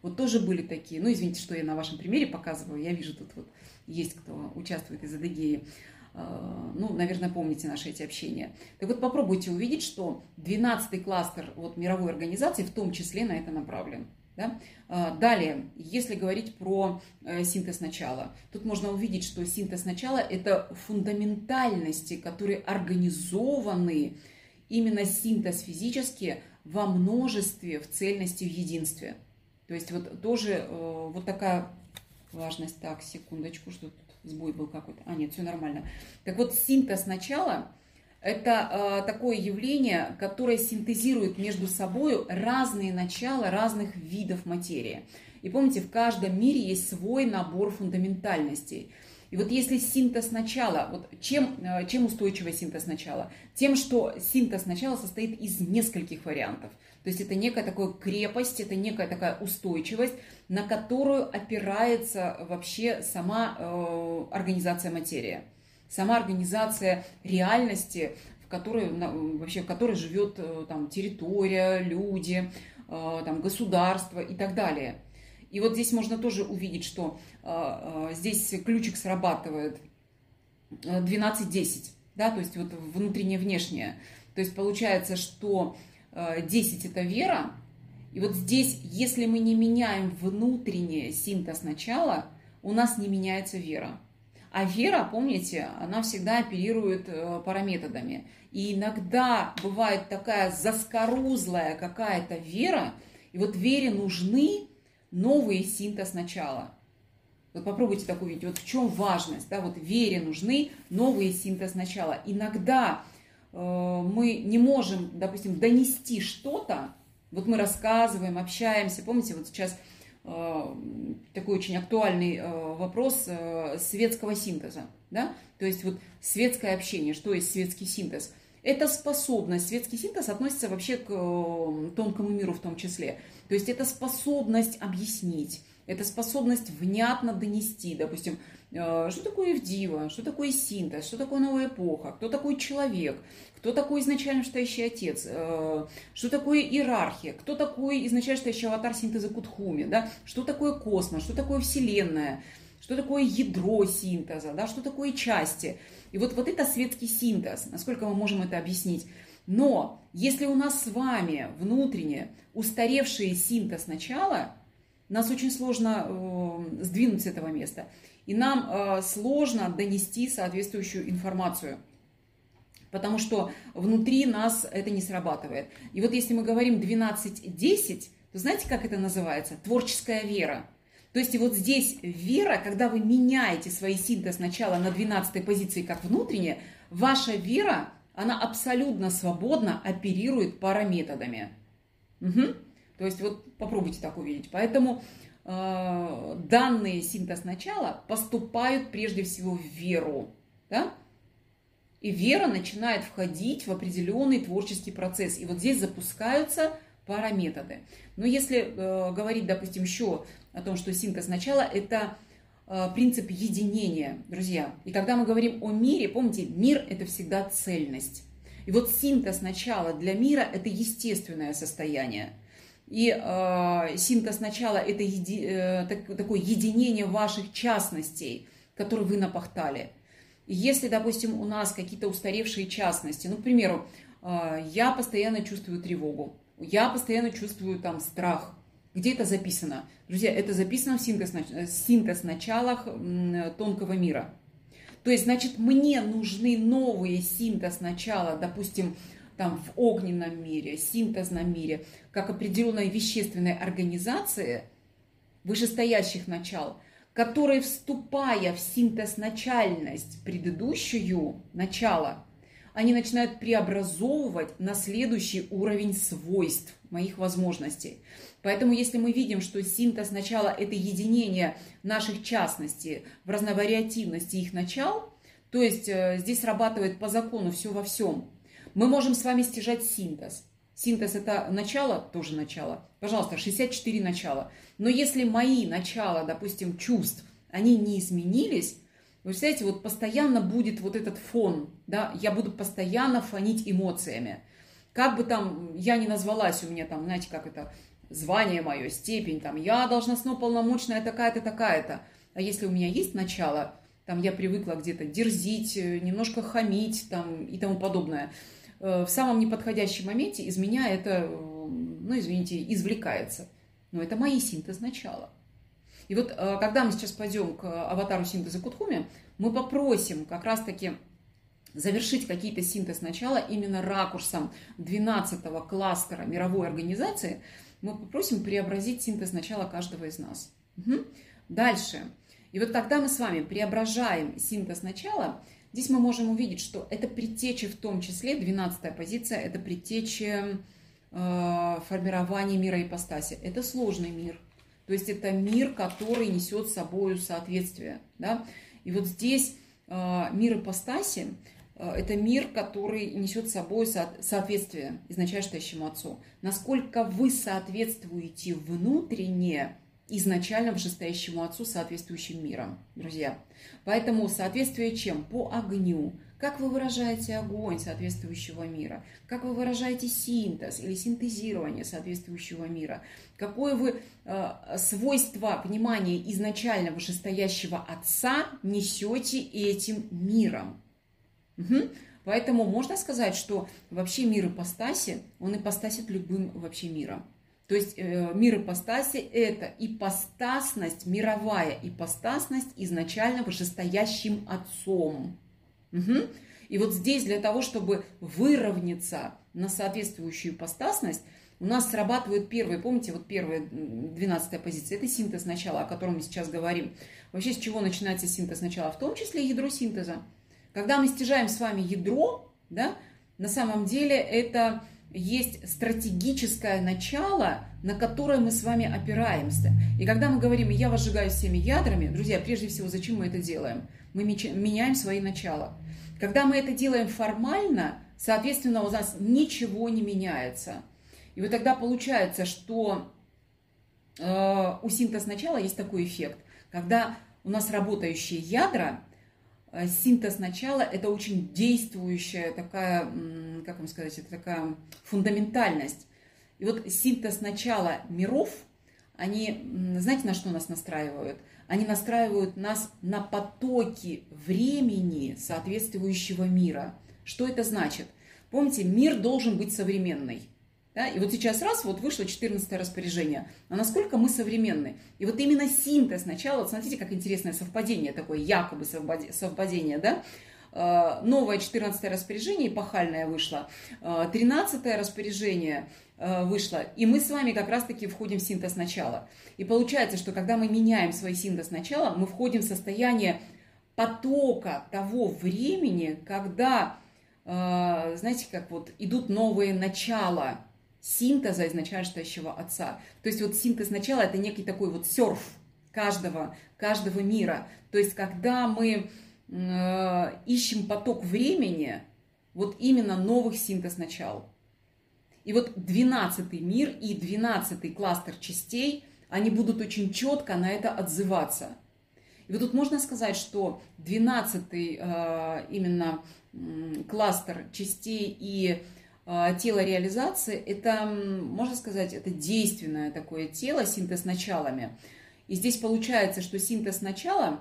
Вот тоже были такие. Ну, извините, что я на вашем примере показываю. Я вижу, тут вот есть кто участвует из Адыгеи. Ну, наверное, помните наши эти общения. Так вот, попробуйте увидеть, что 12-й кластер вот, мировой организации в том числе на это направлен. Да? Далее, если говорить про синтез начала, тут можно увидеть, что синтез начала – это фундаментальности, которые организованы, именно синтез физически во множестве, в цельности, в единстве. То есть вот тоже вот такая важность. Так, секундочку, что тут сбой был какой-то. А, нет, все нормально. Так вот, синтез начала – это такое явление, которое синтезирует между собой разные начала разных видов материи. И помните, в каждом мире есть свой набор фундаментальностей. И вот если синтез начала, вот чем устойчивый синтез начала? Тем, что синтез начала состоит из нескольких вариантов. То есть это некая такая крепость, это некая такая устойчивость, на которую опирается вообще сама организация материи. Сама организация реальности, в которой живет там, территория, люди, там, государство и так далее. И вот здесь можно тоже увидеть, что здесь ключик срабатывает 12-10, да, то есть вот внутреннее, внешнее. То есть получается, что 10 – это вера, и вот здесь, если мы не меняем внутренний синтез начала, у нас не меняется вера. А вера, помните, она всегда оперирует параметодами. И иногда бывает такая заскорузлая какая-то вера, и вот вере нужны новые синтез начала. Вот попробуйте так увидеть. Вот в чем важность, да, вот вере нужны новые синтез начала. Иногда мы не можем, допустим, донести что-то, вот мы рассказываем, общаемся, помните, вот сейчас такой очень актуальный вопрос светского синтеза, да, то есть вот светское общение, что есть светский синтез? Это способность, светский синтез относится вообще к тонкому миру в том числе, то есть это способность объяснить, это способность внятно донести, допустим, что такое Евдива, что такое синтез, что такое новая эпоха, кто такой человек, кто такой изначально стоящий отец, что такое иерархия, кто такой изначально стоящий аватар синтеза Кутхуми, да? Что такое космос, что такое вселенная, что такое ядро синтеза, да? Что такое части. И вот это светский синтез, насколько мы можем это объяснить. Но если у нас с вами внутренне устаревший синтез начала, нас очень сложно сдвинуть с этого места. И нам сложно донести соответствующую информацию, потому что внутри нас это не срабатывает. И вот если мы говорим 12-10, то знаете, как это называется? Творческая вера. То есть и вот здесь вера, когда вы меняете свой синтез начала на 12-й позиции как внутренняя, ваша вера, она абсолютно свободно оперирует параметодами. Угу. То есть вот попробуйте так увидеть. Поэтому данные синтез начала поступают прежде всего в веру, да? И вера начинает входить в определенный творческий процесс. И вот здесь запускаются параметоды. Но если говорить, допустим, еще о том, что синтез начала – это принцип единения, друзья. И когда мы говорим о мире, помните, мир – это всегда цельность. И вот синтез начала для мира – это естественное состояние. И синтез начала – это такое единение ваших частностей, которые вы напахтали. И если, допустим, у нас какие-то устаревшие частности, ну, к примеру, я постоянно чувствую тревогу, я постоянно чувствую там страх. Где это записано? Друзья, это записано в синтез началах тонкого мира. То есть, значит, мне нужны новые синтез начала, допустим, там в огненном мире, синтезном мире, как определенной вещественной организации вышестоящих начал, которые, вступая в синтез-начальность предыдущую начала, они начинают преобразовывать на следующий уровень свойств моих возможностей. Поэтому, если мы видим, что синтез начала – это единение наших частностей в разновариативности их начал, то есть здесь срабатывает по закону все во всем. Мы можем с вами стяжать синтез. Синтез – это начало, тоже начало. Пожалуйста, 64 начала. Но если мои начала, допустим, чувств, они не изменились, вы представляете, вот постоянно будет вот этот фон, да, я буду постоянно фонить эмоциями. Как бы там я ни назвалась, у меня там, знаете, как это, звание мое, степень, там, я должностно полномочная такая-то, такая-то. А если у меня есть начало, там, я привыкла где-то дерзить, немножко хамить, там, и тому подобное, в самом неподходящем моменте из меня это, ну, извините, извлекается. Но это мои синтез начала. И вот когда мы сейчас пойдем к аватару синтеза Кутхуми, мы попросим как раз-таки завершить какие-то синтез начала именно ракурсом 12-го кластера мировой организации. Мы попросим преобразить синтез начала каждого из нас. Угу. Дальше. И вот когда мы с вами преображаем синтез начала, здесь мы можем увидеть, что это предтеча, в том числе 12-я позиция, это предтеча формирования мира ипостаси. Это сложный мир. То есть это мир, который несет с собой соответствие. Да? И вот здесь мир ипостаси – это мир, который несет с собой соответствие изначальному Отцу. Насколько вы соответствуете внутренне изначально вышестоящему Отцу соответствующим миром, друзья. Поэтому соответствие чем? По огню. Как вы выражаете огонь соответствующего мира? Как вы выражаете синтез или синтезирование соответствующего мира? Какое вы свойство понимания изначально вышестоящего Отца несете этим миром? Угу. Поэтому можно сказать, что вообще мир ипостаси, он ипостасит любым вообще миром. То есть мир ипостаси – это ипостасность, мировая ипостасность изначально вышестоящим Отцом. Угу. И вот здесь для того, чтобы выровняться на соответствующую ипостасность, у нас срабатывает первый, помните, вот первая 12-я позиция, это синтез начала, о котором мы сейчас говорим. Вообще с чего начинается синтез начала? В том числе ядро синтеза. Когда мы стяжаем с вами ядро, да, на самом деле это есть стратегическое начало, на которое мы с вами опираемся. И когда мы говорим «я вас сжигаю всеми ядрами», друзья, прежде всего, зачем мы это делаем? Мы меняем свои начала. Когда мы это делаем формально, соответственно, у нас ничего не меняется. И вот тогда получается, что у синтез начала есть такой эффект, когда у нас работающие ядра, синтез начала – это очень действующая такая, как вам сказать, это такая фундаментальность. И вот синтез начала миров, они, знаете, на что нас настраивают? Они настраивают нас на потоки времени соответствующего мира. Что это значит? Помните, мир должен быть современный. Да? И вот сейчас раз, вот вышло 14-е распоряжение. А насколько мы современны? И вот именно синтез начала, вот смотрите, как интересное совпадение такое, якобы совпадение, да? Новое 14-е распоряжение, эпохальное вышло, 13-е распоряжение вышло, и мы с вами как раз-таки входим в синтез начала. И получается, что когда мы меняем свой синтез начала, мы входим в состояние потока того времени, когда, знаете, как вот идут новые начала синтеза изначального Отца. То есть вот синтез начала – это некий такой вот серф каждого мира. То есть когда мы ищем поток времени, вот именно новых синтез начал. И вот 12-й мир и 12-й кластер частей, они будут очень четко на это отзываться. И вот тут можно сказать, что 12-й именно кластер частей и тело реализации, это, можно сказать, это действенное такое тело, синтез началами. И здесь получается, что синтез начала,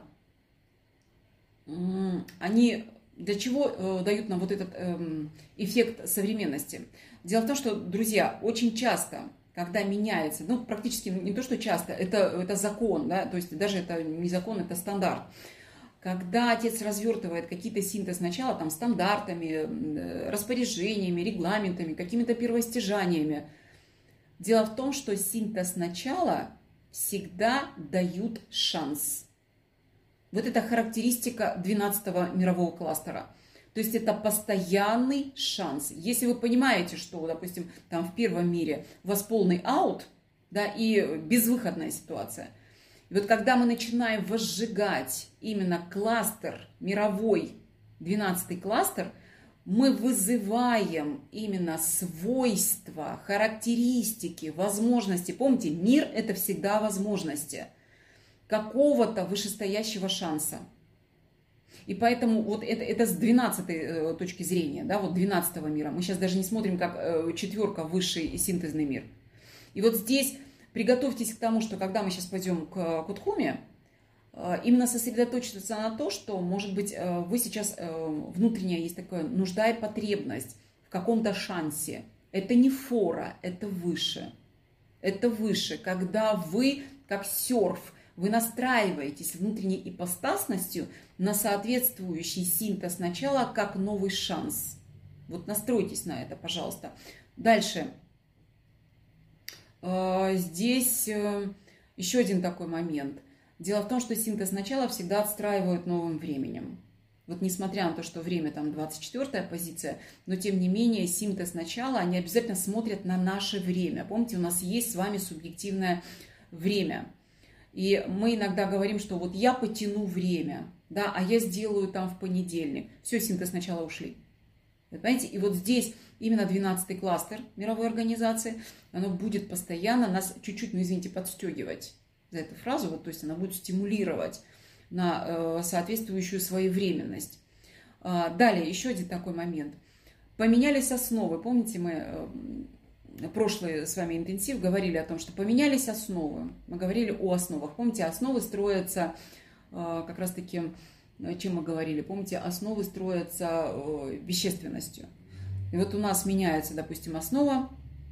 они для чего дают нам вот этот эффект современности? Дело в том, что, друзья, очень часто, когда меняется, ну, практически не то, что часто, это закон, да, то есть даже это не закон, это стандарт. Когда отец развертывает какие-то синтез начала, там, стандартами, распоряжениями, регламентами, какими-то первостяжаниями, дело в том, что синтез начала всегда дают шанс. Вот это характеристика 12-го мирового кластера. То есть это постоянный шанс. Если вы понимаете, что, допустим, там в первом мире у вас полный аут, да, и безвыходная ситуация. И вот когда мы начинаем возжигать именно кластер, мировой 12-й кластер, мы вызываем именно свойства, характеристики, возможности. Помните, мир – это всегда возможности какого-то вышестоящего шанса. И поэтому вот это с 12-й точки зрения, да, вот 12-го мира. Мы сейчас даже не смотрим как четверка, высший синтезный мир. И вот здесь приготовьтесь к тому, что когда мы сейчас пойдем к Кутхуме, именно сосредоточиться на то, что, может быть, вы сейчас внутренняя есть такая нужда и потребность в каком-то шансе. Это не фора, это выше. Это выше, когда вы, как серф, вы настраиваетесь внутренней ипостасностью на соответствующий синтез начала как новый шанс. Вот настройтесь на это, пожалуйста. Дальше. Здесь еще один такой момент. Дело в том, что синтез начала всегда отстраивают новым временем. Вот несмотря на то, что время там 24-я позиция, но тем не менее синтез начала, они обязательно смотрят на наше время. Помните, у нас есть с вами субъективное время. И мы иногда говорим, что вот я потяну время, да, а я сделаю там в понедельник. Все, синтез начала ушли. Вы понимаете? И вот здесь именно 12-й кластер мировой организации, оно будет постоянно нас чуть-чуть, ну извините, подстегивать за эту фразу, вот, то есть она будет стимулировать на соответствующую своевременность. Далее, еще один такой момент. Поменялись основы. Помните, мы прошлый с вами интенсив говорили о том, что поменялись основы. Мы говорили о основах. Помните, основы строятся как раз-таки, чем мы говорили? Помните, основы строятся вещественностью. И вот у нас меняется, допустим, основа,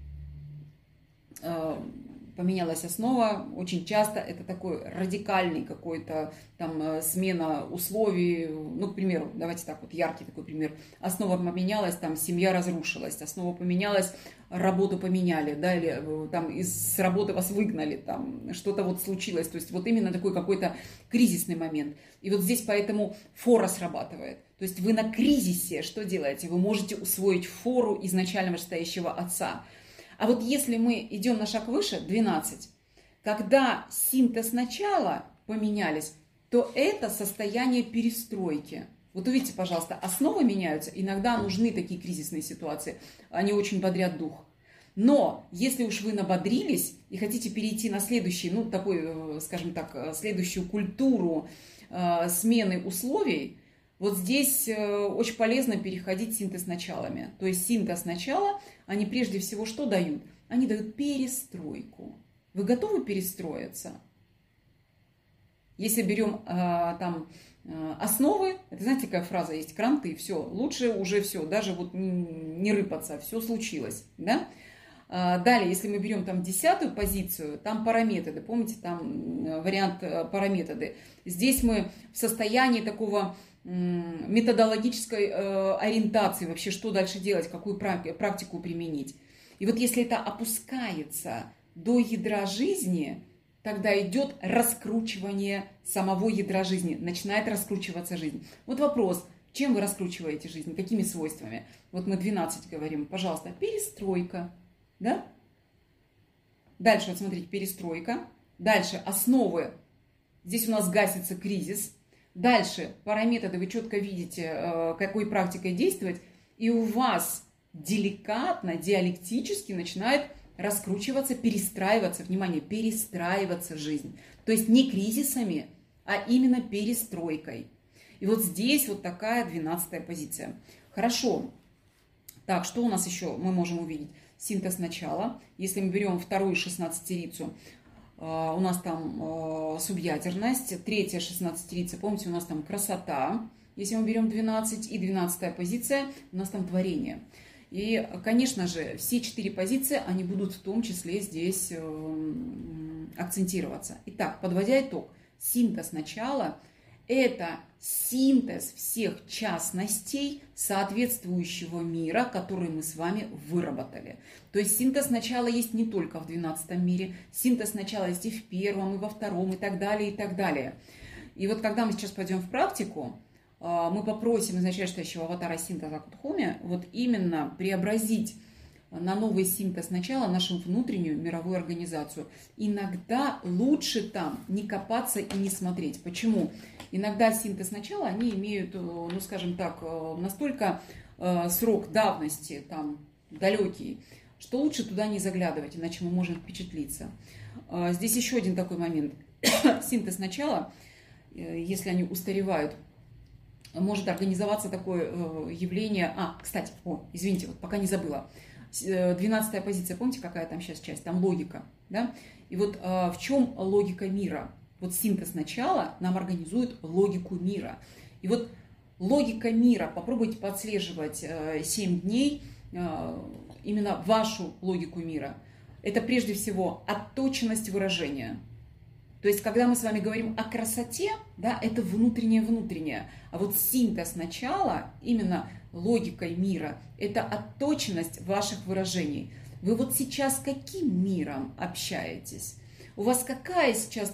поменялась основа, очень часто это такой радикальный какой-то там смена условий, ну, к примеру, давайте так вот, яркий такой пример, основа поменялась, там семья разрушилась, основа поменялась, работу поменяли, да, или там с работы вас выгнали, там что-то вот случилось, то есть вот именно такой какой-то кризисный момент. И вот здесь поэтому фора срабатывает. То есть вы на кризисе что делаете? Вы можете усвоить фору изначально вышестоящего отца. А вот если мы идем на шаг выше, 12, когда синтез начала поменялись, то это состояние перестройки. Вот увидите, пожалуйста, основы меняются, иногда нужны такие кризисные ситуации, они очень бодрят дух. Но если уж вы набодрились и хотите перейти на следующий, ну такой, скажем так, следующую культуру смены условий, вот здесь очень полезно переходить синтез началами. То есть синтез начала, они прежде всего что дают? Они дают перестройку. Вы готовы перестроиться? Если берем там основы, это знаете, какая фраза есть, кранты, все, лучше уже все, даже вот не рыпаться, все случилось, да? Далее, если мы берем там 10-ю позицию, там параметоды, помните, там вариант параметоды. Здесь мы в состоянии такого методологической ориентации, вообще что дальше делать, какую практику применить. И вот если это опускается до ядра жизни, тогда идет раскручивание самого ядра жизни, начинает раскручиваться жизнь. Вот вопрос, чем вы раскручиваете жизнь, какими свойствами? Вот мы 12 говорим, пожалуйста, перестройка, да? Дальше, вот смотрите, перестройка. Дальше основы, здесь у нас гасится кризис. Дальше параметоды вы четко видите, какой практикой действовать, и у вас деликатно, диалектически начинает раскручиваться, перестраиваться, внимание, перестраиваться жизнь. То есть не кризисами, а именно перестройкой. И вот здесь вот такая 12-я позиция. Хорошо. Так, что у нас еще мы можем увидеть? Синтез начала. Если мы берем вторую 16-рицу, у нас там субъядерность, третья 16-рица, помните, у нас там красота, если мы берем 12, и 12-я позиция, у нас там творение. И, конечно же, все 4 позиции, они будут в том числе здесь акцентироваться. Итак, подводя итог, синтез начала – это синтез всех частностей соответствующего мира, который мы с вами выработали. То есть синтез начала есть не только в 12 мире, синтез начала есть и в первом, и во втором, и так далее, и так далее. И вот когда мы сейчас пойдем в практику, мы попросим изначальствующего аватара синтеза Кутхуме вот именно преобразить на новый синтез начала нашу внутреннюю мировую организацию. Иногда лучше там не копаться и не смотреть. Почему? Иногда синтез начала, они имеют, ну скажем так, настолько срок давности там далекий, что лучше туда не заглядывать, иначе мы можем впечатлиться. Здесь еще один такой момент. Синтез начала, если они устаревают, может организоваться такое явление. Кстати, извините, вот пока не забыла. 12-я позиция, помните, какая там сейчас часть? Там логика, да? И вот в чем логика мира? Вот синтез начала нам организует логику мира. И вот логика мира, попробуйте подслеживать 7 дней именно вашу логику мира. Это прежде всего отточенность выражения. То есть, когда мы с вами говорим о красоте, да, это внутреннее. А вот синтез начала, именно логикой мира, это отточенность ваших выражений. Вы вот сейчас каким миром общаетесь? У вас какая сейчас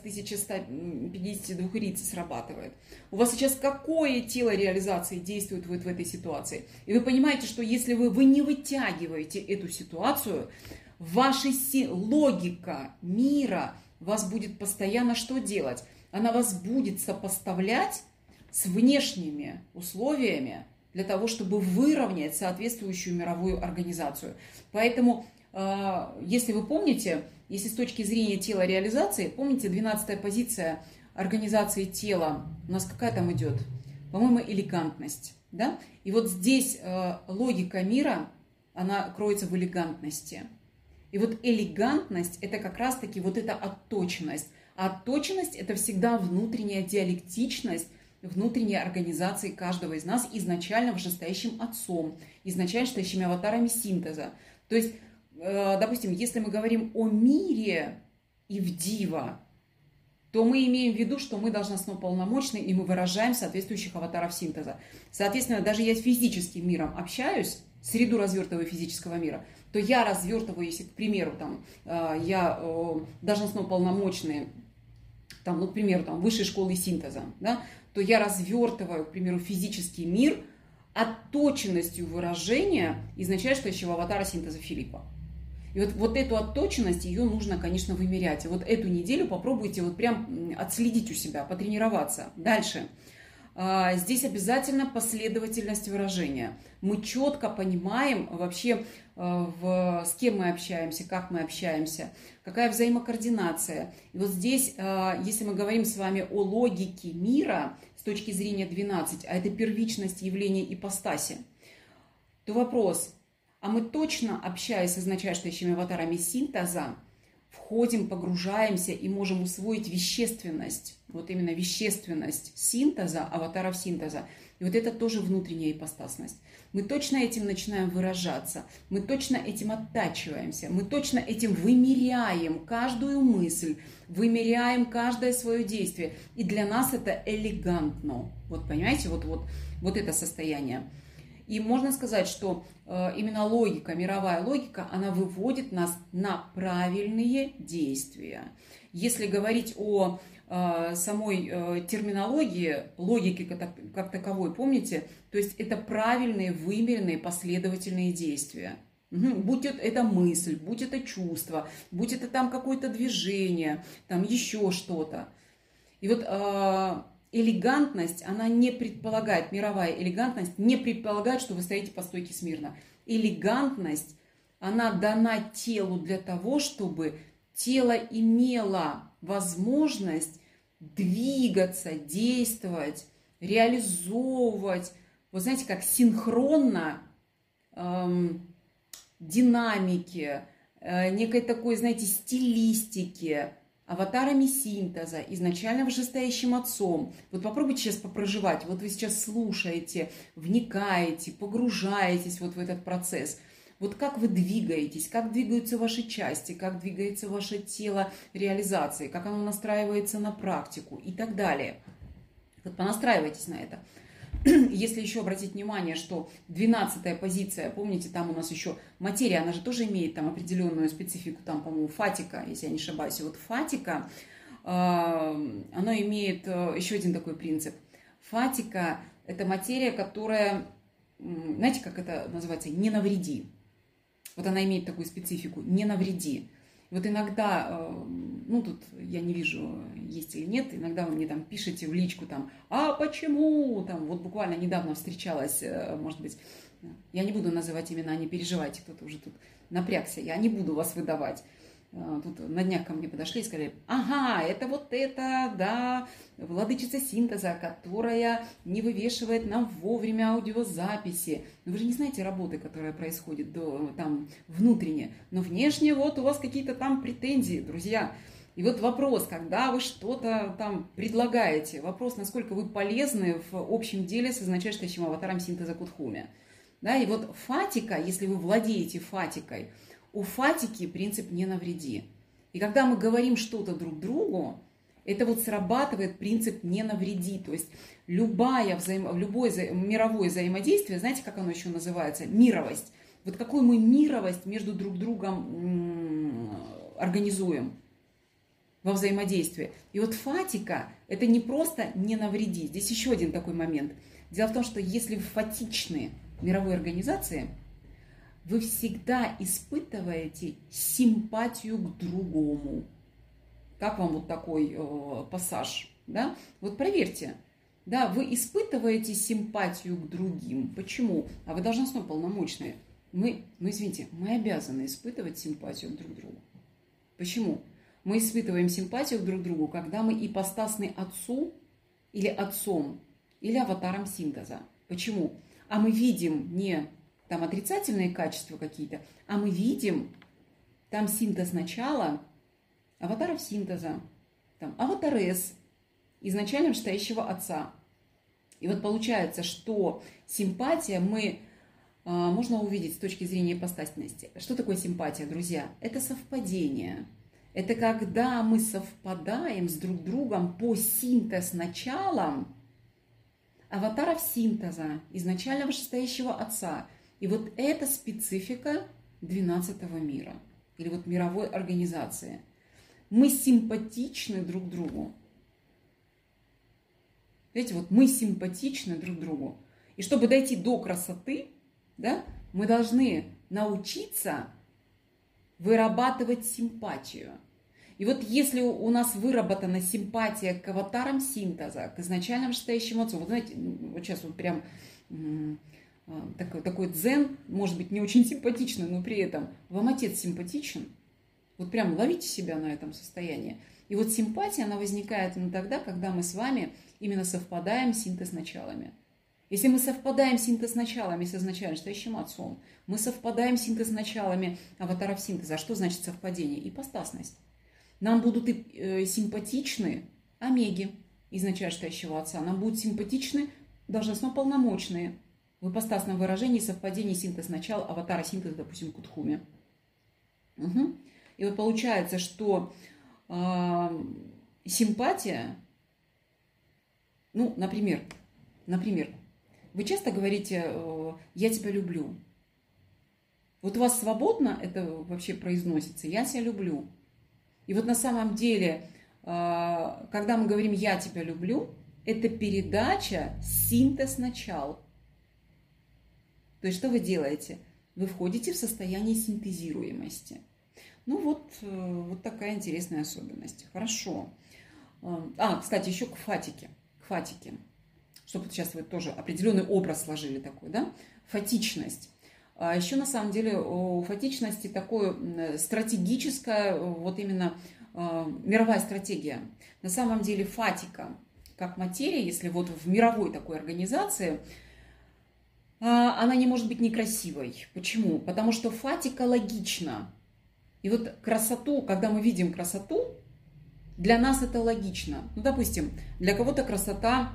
1152 срабатывает? У вас сейчас какое тело реализации действует вот в этой ситуации? И вы понимаете, что если вы не вытягиваете эту ситуацию, ваша логика мира вас будет постоянно что делать? Она вас будет сопоставлять с внешними условиями для того, чтобы выровнять соответствующую мировую организацию. Поэтому, если вы помните, если с точки зрения тела реализации, помните, 12-я позиция организации тела, у нас какая там идет? По-моему, элегантность. Да? И вот здесь логика мира, она кроется в элегантности. И вот элегантность – это как раз-таки вот эта отточенность. А отточенность – это всегда внутренняя диалектичность, внутренней организации каждого из нас, изначально вышестоящим отцом, изначально стоящими аватарами синтеза. То есть, допустим, если мы говорим о мире и в дива, то мы имеем в виду, что мы должностно полномочны, и мы выражаем соответствующих аватаров синтеза. Соответственно, даже я с физическим миром общаюсь, среду развертываю физического мира, то я развертываю, если, к примеру, там, я должностно полномочный, там, ну, к примеру, там, высшей школы синтеза, да, то я развертываю, к примеру, физический мир отточенностью выражения изначально стоящего аватара синтеза Филиппа. И вот эту отточенность, ее нужно, конечно, вымерять. И вот эту неделю попробуйте вот прям отследить у себя, потренироваться. Дальше. Здесь обязательно последовательность выражения. Мы четко понимаем вообще, с кем мы общаемся, как мы общаемся, какая взаимокоординация. И вот здесь, если мы говорим с вами о логике мира с точки зрения 12, а это первичность явления ипостаси, то вопрос, а мы точно, общаясь с изначальными аватарами синтеза, входим, погружаемся и можем усвоить вещественность, вот именно вещественность синтеза, аватаров синтеза. И вот это тоже внутренняя ипостасность. Мы точно этим начинаем выражаться, мы точно этим оттачиваемся, мы точно этим вымеряем каждую мысль, вымеряем каждое свое действие. И для нас это элегантно. Вот понимаете, вот это состояние. И можно сказать, что именно логика, мировая логика, она выводит нас на правильные действия. Если говорить о самой терминологии, логики как таковой, помните, то есть это правильные, вымеренные, последовательные действия. Будь это мысль, будь это чувство, будь это там какое-то движение, там еще что-то. И вот элегантность, она не предполагает, мировая элегантность не предполагает, что вы стоите по стойке смирно. Элегантность, она дана телу для того, чтобы тело имело возможность двигаться, действовать, реализовывать, вы знаете, как синхронно динамике, некой такой, знаете, стилистике, аватарами синтеза, изначально вышестоящим отцом. Вот попробуйте сейчас попроживать. Вот вы сейчас слушаете, вникаете, погружаетесь вот в этот процесс. Вот как вы двигаетесь, как двигаются ваши части, как двигается ваше тело реализации, как оно настраивается на практику и так далее. Вот понастраивайтесь на это. Если еще обратить внимание, что 12-я позиция, помните, там у нас еще материя, она же тоже имеет там определенную специфику, там, по-моему, фатика, если я не ошибаюсь. И вот фатика, она имеет еще один такой принцип. Фатика – это материя, которая, знаете, как это называется, не навреди. Вот она имеет такую специфику, не навреди. Вот иногда, ну тут я не вижу, есть или нет, иногда вы мне там пишете в личку там, а почему, там вот буквально недавно встречалась, может быть, я не буду называть имена, не переживайте, кто-то уже тут напрягся, я не буду вас выдавать. Тут на днях ко мне подошли и сказали: ага, это вот это, да, владычица синтеза, которая не вывешивает нам вовремя аудиозаписи. Но вы же не знаете работы, которая происходит там внутренне. Но внешне вот у вас какие-то там претензии, друзья. И вот вопрос, когда вы что-то там предлагаете, вопрос, насколько вы полезны в общем деле с изначальным аватаром синтеза Кутхуме. Да, и вот фатика, если вы владеете фатикой, у фатики принцип «не навреди». И когда мы говорим что-то друг другу, это вот срабатывает принцип «не навреди». То есть любое мировое взаимодействие, знаете, как оно еще называется? Мировость. Вот какую мы мировость между друг другом организуем во взаимодействии. И вот фатика – это не просто «не навреди». Здесь еще один такой момент. Дело в том, что если вы фатичны мировой организации, вы всегда испытываете симпатию к другому. Как вам вот такой пассаж? Да? Вот проверьте. Да, вы испытываете симпатию к другим. Почему? А вы должностно полномочные. Извините, мы обязаны испытывать симпатию друг к другу. Почему? Мы испытываем симпатию друг к другу, когда мы ипостасны отцу или отцом, или аватаром синтеза. Почему? А мы видим не там отрицательные качества какие-то, а мы видим там синтез начала, аватаров синтеза, там аватар С, изначально вышестоящего отца. И вот получается, что симпатия можно увидеть с точки зрения ипостасности. Что такое симпатия, друзья? Это совпадение. Это когда мы совпадаем с друг другом по синтез началам аватаров синтеза, изначально вышестоящего отца. И вот это специфика 12-го мира, или вот мировой организации. Мы симпатичны друг другу. Видите, вот мы симпатичны друг другу. И чтобы дойти до красоты, да, мы должны научиться вырабатывать симпатию. И вот если у нас выработана симпатия к аватарам синтеза, к изначально вышестоящему отцу, вот знаете, вот сейчас вот прям такой дзен, может быть, не очень симпатичный, но при этом вам отец симпатичен, вот прям ловите себя на этом состоянии. И вот симпатия, она возникает именно тогда, когда мы с вами именно совпадаем с синтез-началами. Если мы совпадаем с синтез-началами с изначально вышестоящим отцом, мы совпадаем с синтез-началами аватаров синтеза. А что значит совпадение? Ипостасность. Нам будут симпатичны омеги изначально вышестоящего отца, нам будут симпатичны должностно полномочные в ипостасном выражении совпадение синтез-начал аватара синтеза, допустим, Кутхуме. Угу. И вот получается, что симпатия, ну, например, вы часто говорите «я тебя люблю». Вот у вас свободно это вообще произносится «я тебя люблю». И вот на самом деле, когда мы говорим «я тебя люблю», это передача синтез начал. То есть что вы делаете? Вы входите в состояние синтезируемости. Ну вот такая интересная особенность. Хорошо. Кстати, еще к фатике. Чтобы сейчас вы тоже определенный образ сложили такой, да? Фатичность. А еще на самом деле у фатичности такое стратегическая, вот именно мировая стратегия. На самом деле фатика как материя, если вот в мировой такой организации, она не может быть некрасивой. Почему? Потому что фатика логична. И вот красоту, когда мы видим красоту, для нас это логично. Ну, допустим, для кого-то красота,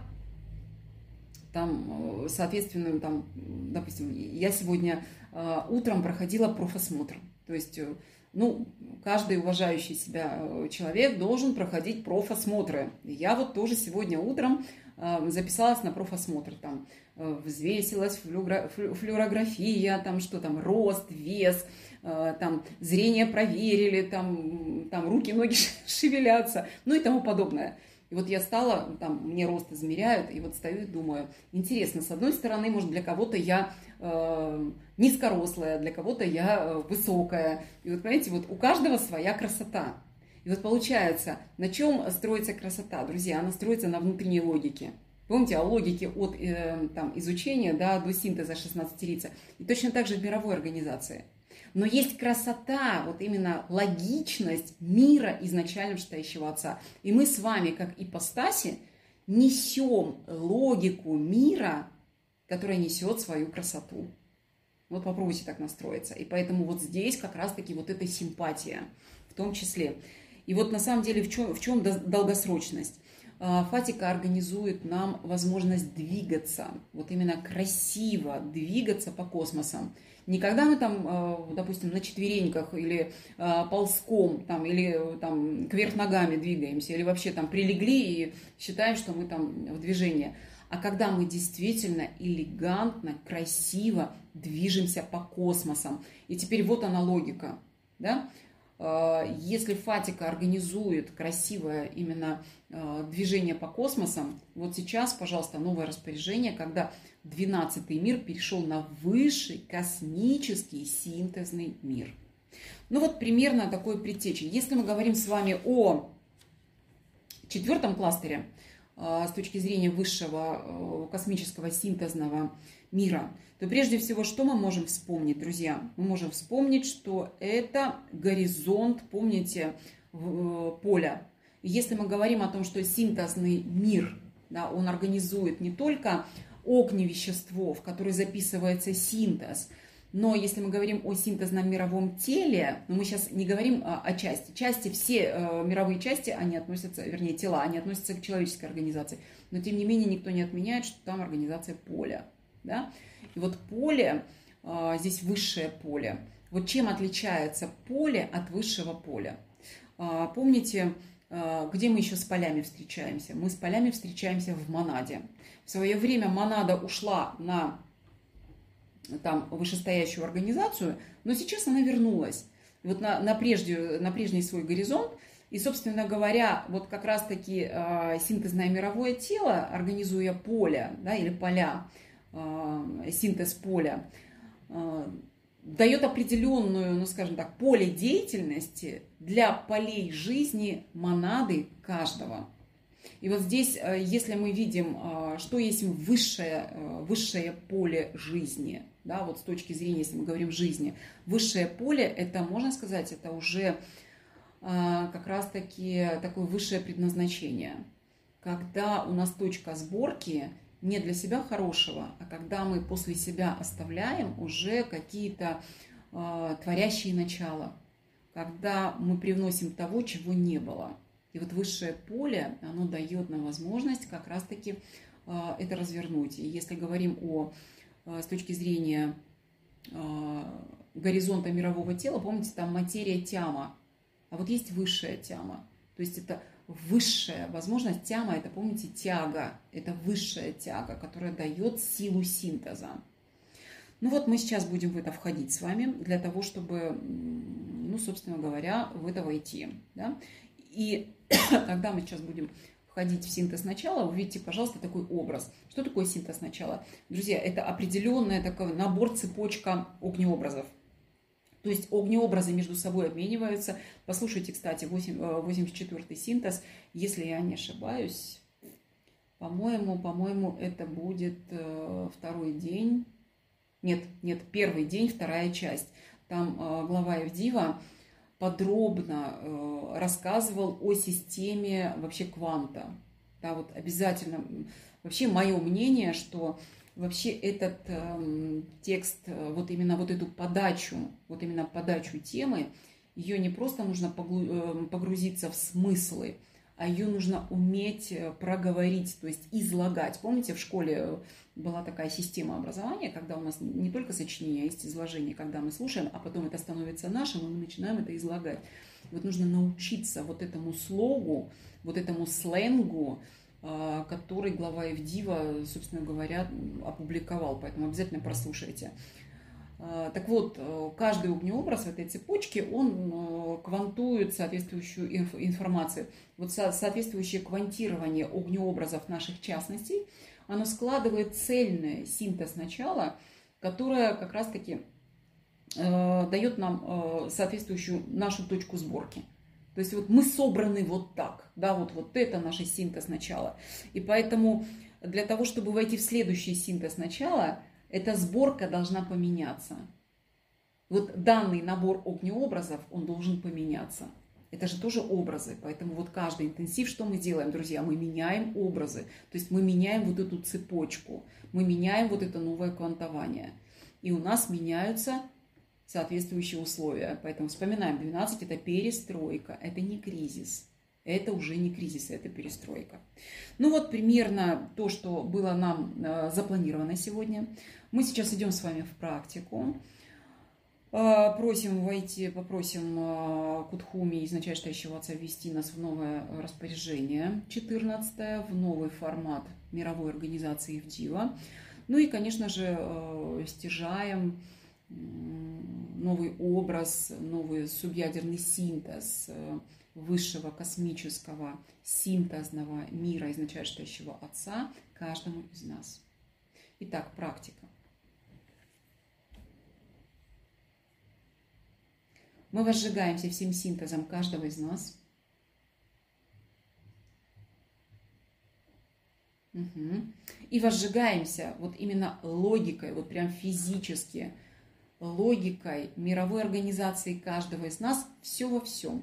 там, соответственно, там, допустим, я сегодня утром проходила профосмотр. То есть, ну, каждый уважающий себя человек должен проходить профосмотры. Я вот тоже сегодня утром записалась на профосмотр. Там взвесилась флюорография, там что там, рост, вес, там зрение проверили, там руки, ноги шевелятся, ну и тому подобное. И вот я стала, там мне рост измеряют, и вот стою и думаю, интересно, с одной стороны, может, для кого-то я низкорослая, для кого-то я высокая. И вот, понимаете, вот у каждого своя красота. И вот получается, на чем строится красота, друзья? Она строится на внутренней логике. Помните о логике от изучения, да, до синтеза 16-рица. И точно так же в мировой организации. Но есть красота, вот именно логичность мира изначально вышестоящего Отца. И мы с вами, как ипостаси, несем логику мира, которая несет свою красоту. Вот попробуйте так настроиться. И поэтому вот здесь как раз-таки вот эта симпатия в том числе. И вот на самом деле в чем долгосрочность? Фатика организует нам возможность двигаться, вот именно красиво двигаться по космосам. Не когда мы там, допустим, на четвереньках или ползком, там, или там кверх ногами двигаемся, или вообще там прилегли и считаем, что мы там в движении. А когда мы действительно элегантно, красиво движемся по космосам. И теперь вот она логика, да? Если Фатика организует красивое именно движение по космосам, вот сейчас, пожалуйста, новое распоряжение, когда 12-й мир перешел на высший космический синтезный мир. Ну вот примерно такой предтечей. Если мы говорим с вами о 4-м кластере, с точки зрения высшего космического синтезного мира, то прежде всего, что мы можем вспомнить, друзья? Мы можем вспомнить, что это горизонт, помните, поля. Если мы говорим о том, что синтезный мир, да, он организует не только огневещество, в которое записывается синтез, но если мы говорим о синтезном мировом теле, но мы сейчас не говорим о части. Части, все мировые части, они относятся, вернее, тела, они относятся к человеческой организации. Но, тем не менее, никто не отменяет, что там организация поля. Да? И вот поле, здесь высшее поле. Вот чем отличается поле от высшего поля? Помните, где мы еще с полями встречаемся? Мы с полями встречаемся в монаде. В свое время монада ушла на там вышестоящую организацию, но сейчас она вернулась вот на прежний свой горизонт. И, собственно говоря, вот как раз-таки синтезное мировое тело, организуя поле, да, или поля, синтез поля, дает определенную, ну скажем так, поле деятельности для полей жизни монады каждого. И вот здесь, если мы видим, что есть высшее поле жизни, да, вот с точки зрения, если мы говорим жизни, высшее поле, это, можно сказать, это уже как раз-таки такое высшее предназначение, когда у нас точка сборки не для себя хорошего, а когда мы после себя оставляем уже какие-то творящие начала, когда мы привносим того, чего не было. И вот высшее поле, оно дает нам возможность как раз-таки это развернуть. И если говорим с точки зрения горизонта мирового тела, помните, там материя тяма, а вот есть высшая тяма. То есть это высшая возможность. Тяма, это, помните, тяга. Это высшая тяга, которая дает силу синтеза. Ну вот мы сейчас будем в это входить с вами для того, чтобы, ну, собственно говоря, в это войти. Да? И когда мы сейчас будем входить в синтез начала, увидите, пожалуйста, такой образ. Что такое синтез начала? Друзья, это определенный такой набор, цепочка огнеобразов. То есть огнеобразы между собой обмениваются. Послушайте, кстати, 84-й синтез, если я не ошибаюсь, по-моему, это будет второй день. Нет, первый день, вторая часть. Там глава Евдива подробно рассказывал о системе вообще кванта. Да, вот обязательно. Вообще мое мнение, что вообще этот текст, вот именно вот эту подачу, вот именно подачу темы, ее не просто нужно погрузиться в смыслы, а ее нужно уметь проговорить, то есть излагать. Помните, в школе была такая система образования, когда у нас не только сочинение, а есть изложение, когда мы слушаем, а потом это становится нашим, и мы начинаем это излагать. Вот нужно научиться вот этому слогу, вот этому сленгу, который глава Евдива, собственно говоря, опубликовал. Поэтому обязательно прослушайте. Так вот, каждый огнеобраз в этой цепочке, он квантует соответствующую информацию. Вот соответствующее квантирование огнеобразов наших частностей, оно складывает цельный синтез начала, которое как раз-таки дает нам соответствующую нашу точку сборки. То есть вот мы собраны вот так, да, вот это наш синтез начала. И поэтому для того, чтобы войти в следующий синтез начала, эта сборка должна поменяться. Вот данный набор огнеобразов, он должен поменяться. Это же тоже образы, поэтому вот каждый интенсив, что мы делаем, друзья, мы меняем образы, то есть мы меняем вот эту цепочку, мы меняем вот это новое квантование, и у нас меняются соответствующие условия. Поэтому вспоминаем, 12 – это перестройка, это не кризис, это уже не кризис, это перестройка. Ну вот примерно то, что было нам запланировано сегодня. Мы сейчас идем с вами в практику. Просим войти, попросим Кудхуми, изначального отца, ввести нас в новое распоряжение 14, в новый формат мировой организации ВДИВА. Ну и, конечно же, стяжаем новый образ, новый субъядерный синтез высшего космического синтезного мира изначального отца каждому из нас. Итак, практика. Мы возжигаемся всем синтезом каждого из нас. Угу. И возжигаемся вот именно логикой, вот прям физически, логикой мировой организации каждого из нас, все во всем.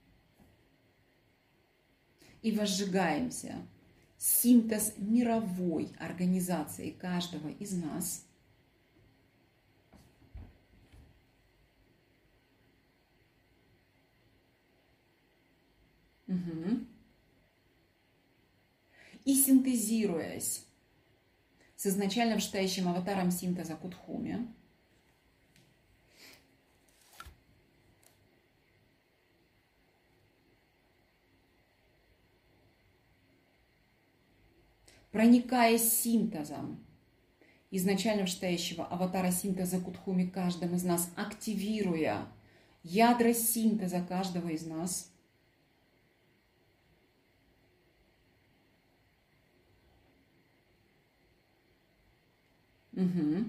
И возжигаемся синтез мировой организации каждого из нас. Угу. И синтезируясь с изначально вышестоящим аватаром синтеза Кудхуми, проникаясь синтезом изначально вышестоящего аватара синтеза Кудхуми каждым из нас, активируя ядра синтеза каждого из нас, угу.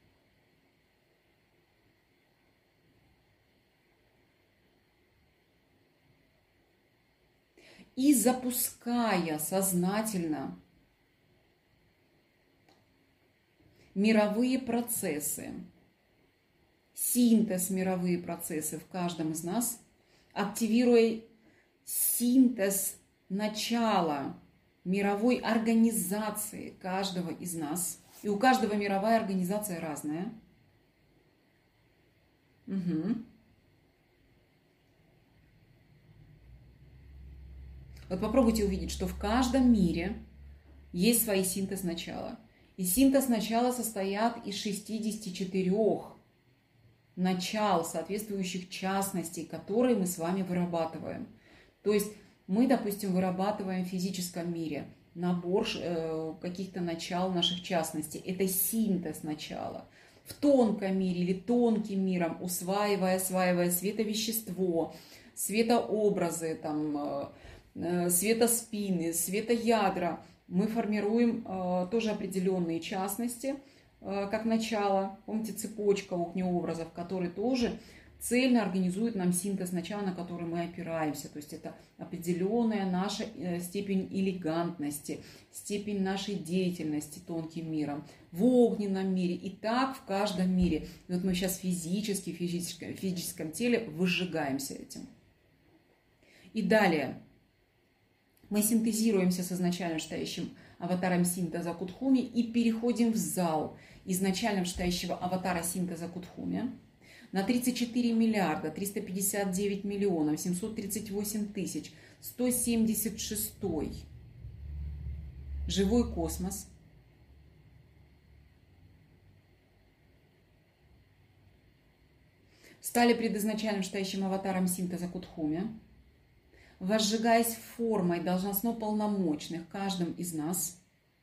И запуская сознательно мировые процессы, синтез мировые процессы в каждом из нас, активируя синтез начала мировой организации каждого из нас. И у каждого мировая организация разная. Угу. Вот попробуйте увидеть, что в каждом мире есть свои синтез начала. И синтез начала состоят из 64 начал, соответствующих частностей, которые мы с вами вырабатываем. То есть мы, допустим, вырабатываем в физическом мире набор каких-то начал наших частностей. Это синтез начала. В тонком мире или тонким миром, осваивая световещество, светообразы, там, светоспины, светоядра, мы формируем тоже определенные частности, как начало. Помните, цепочка огнеобразов, которые тоже цельно организует нам синтез начала, на который мы опираемся. То есть это определенная наша степень элегантности, степень нашей деятельности тонким миром, в огненном мире и так в каждом мире. И вот мы сейчас физически, в физическом теле выжигаемся этим. И далее мы синтезируемся с изначально вышестоящим аватаром синтеза Кудхуми и переходим в зал изначально вышестоящего аватара синтеза Кудхуми на 34 миллиарда 359 миллионов 738 тысяч 176 живой космос. Стали пред изначально вышестоящим аватаром синтеза Кудхуми, возжигаясь формой должностно-полномочных каждым из нас.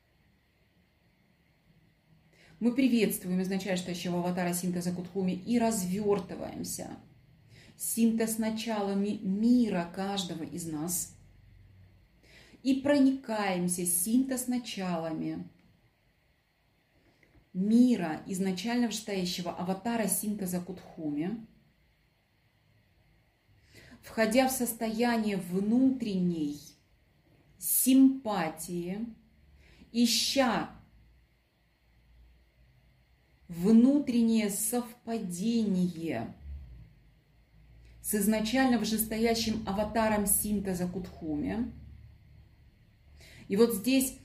Мы приветствуем изначально вышестоящего аватара синтеза Кудхуми и развертываемся. Синтез началами мира каждого из нас. И проникаемся синтез началами мира изначально вышестоящего аватара синтеза Кудхуми, входя в состояние внутренней симпатии, ища внутреннее совпадение с изначально вышестоящим аватаром синтеза Кудхуми. И вот здесь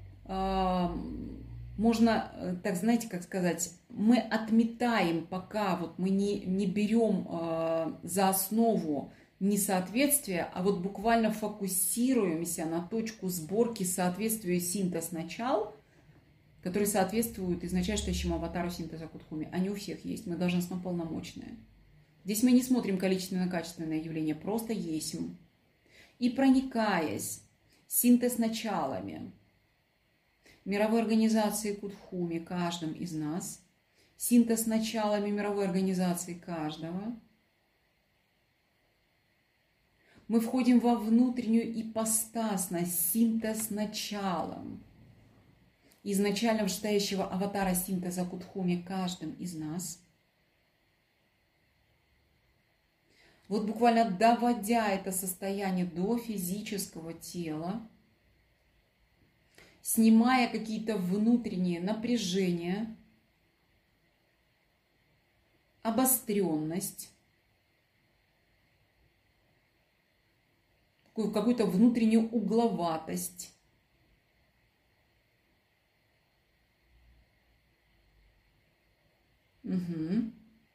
можно, так знаете, как сказать, мы отметаем, пока вот мы не берем за основу несоответствие, а вот буквально фокусируемся на точку сборки соответствия синтез начал, которые соответствуют изначально стоящему аватару синтеза Кудхуми. Они у всех есть, мы должностно полномочные. Здесь мы не смотрим количественно-качественное явление, просто есмь. И проникаясь синтез началами мировой организации Кудхуми каждым из нас, синтез началами мировой организации каждого, мы входим во внутреннюю ипостасность, синтез началом изначально вышестоящего аватара синтеза Кудхуми каждым из нас. Вот буквально доводя это состояние до физического тела, снимая какие-то внутренние напряжения, обостренность, какую-то внутреннюю угловатость. Угу.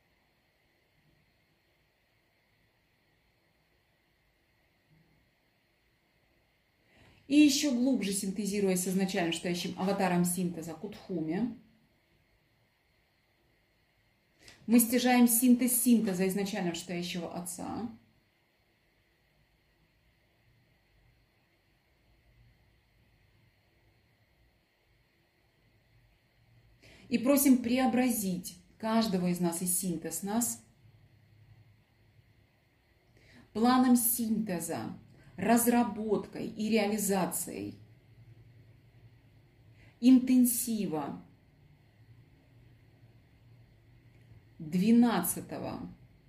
И еще глубже синтезируя с изначально стоящим аватаром синтеза Кудхуми, мы стяжаем синтез синтеза изначально стоящего Отца. И просим преобразить каждого из нас и синтез нас планом синтеза, разработкой и реализацией интенсива 12-го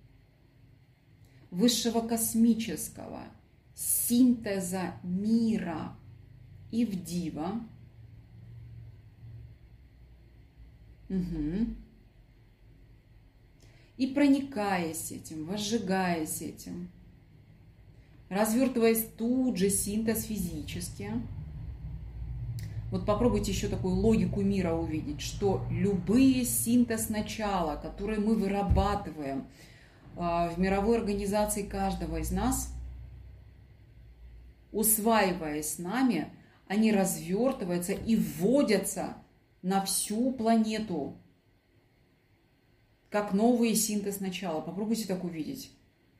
высшего космического синтеза мира и Ивдива. Угу. И проникаясь этим, возжигаясь этим, развертываясь тут же синтез физически. Вот попробуйте еще такую логику мира увидеть, что любые синтез начала, которые мы вырабатываем в мировой организации каждого из нас, усваиваясь с нами, они развертываются и вводятся на всю планету, как новый синтез начала. Попробуйте так увидеть.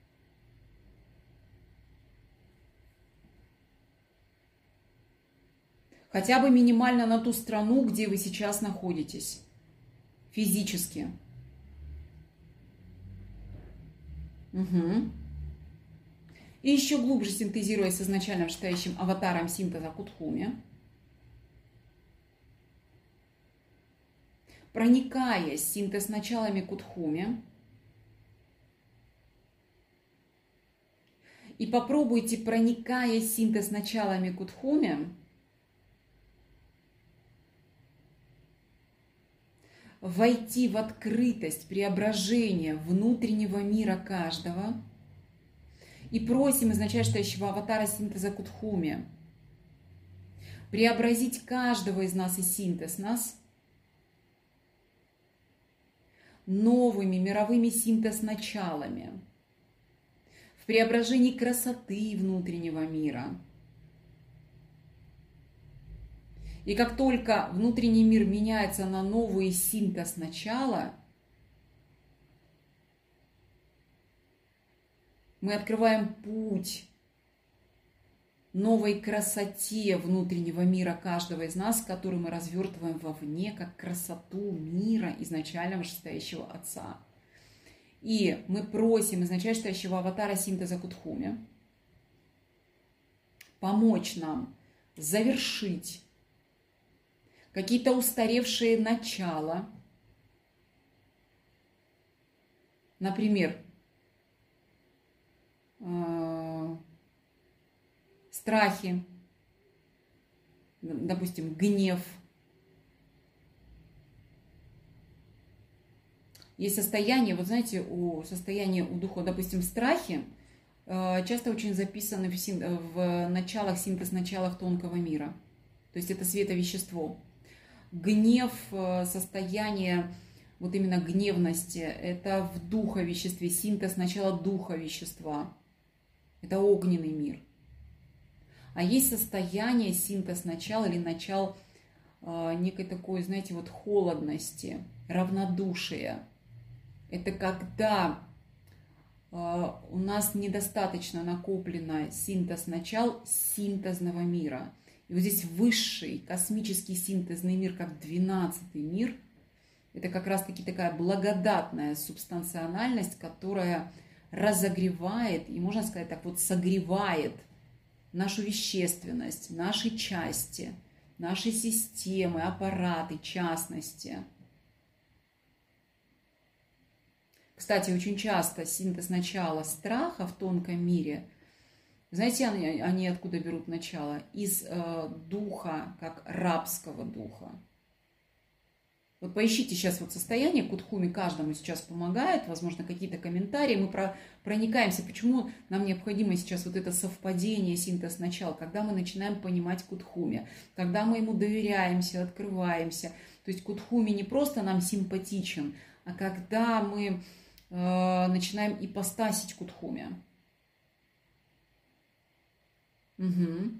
Хотя бы минимально на ту страну, где вы сейчас находитесь, физически. Угу. И еще глубже синтезируя с изначально вышестоящим аватаром синтеза Кудхуми, проникая синтез началами Кудхуми, и попробуйте, проникая синтез началами Кудхуми, войти в открытость преображения внутреннего мира каждого и просим изначально стоящего аватара синтеза Кудхуми преобразить каждого из нас и синтез нас новыми мировыми синтез-началами в преображении красоты внутреннего мира. И как только внутренний мир меняется на новый синтез-начала, мы открываем путь новой красоте внутреннего мира каждого из нас, который мы развертываем вовне, как красоту мира изначально вышестоящего Отца. И мы просим изначально стоящего аватара синтеза Кудхуми помочь нам завершить какие-то устаревшие начала, например, страхи, допустим, гнев, Есть состояние, вот знаете, состояние у духа, допустим, в страхе, часто очень записаны в началах, синтез-началах тонкого мира. То есть это световещество. Гнев, состояние вот именно гневности, это в духовеществе, синтез начала духовещества. Это огненный мир. А есть состояние, синтез начала или начал некой такой, знаете, вот холодности, равнодушия. Это когда у нас недостаточно накоплено синтез начал синтезного мира. И вот здесь высший космический синтезный мир, как 12-й мир, это как раз-таки такая благодатная субстанциональность, которая разогревает и, можно сказать так, вот согревает нашу вещественность, наши части, наши системы, аппараты, частности. Кстати, очень часто синтез начала страха в тонком мире, знаете, они откуда берут начало? Из духа, как рабского духа. Вот поищите сейчас вот состояние, Кутхуми каждому сейчас помогает, возможно, какие-то комментарии, мы проникаемся, почему нам необходимо сейчас вот это совпадение, синтез начал, когда мы начинаем понимать Кутхуми, когда мы ему доверяемся, открываемся. То есть Кутхуми не просто нам симпатичен, а когда мы начинаем ипостасить Кутхуми. Угу.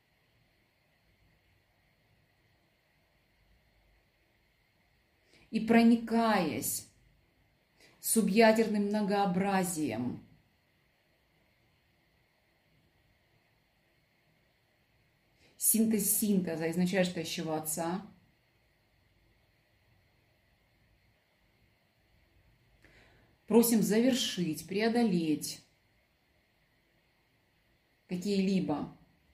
И проникаясь субъядерным многообразием, синтез синтеза изначальствующего Отца, просим завершить, преодолеть какие-либо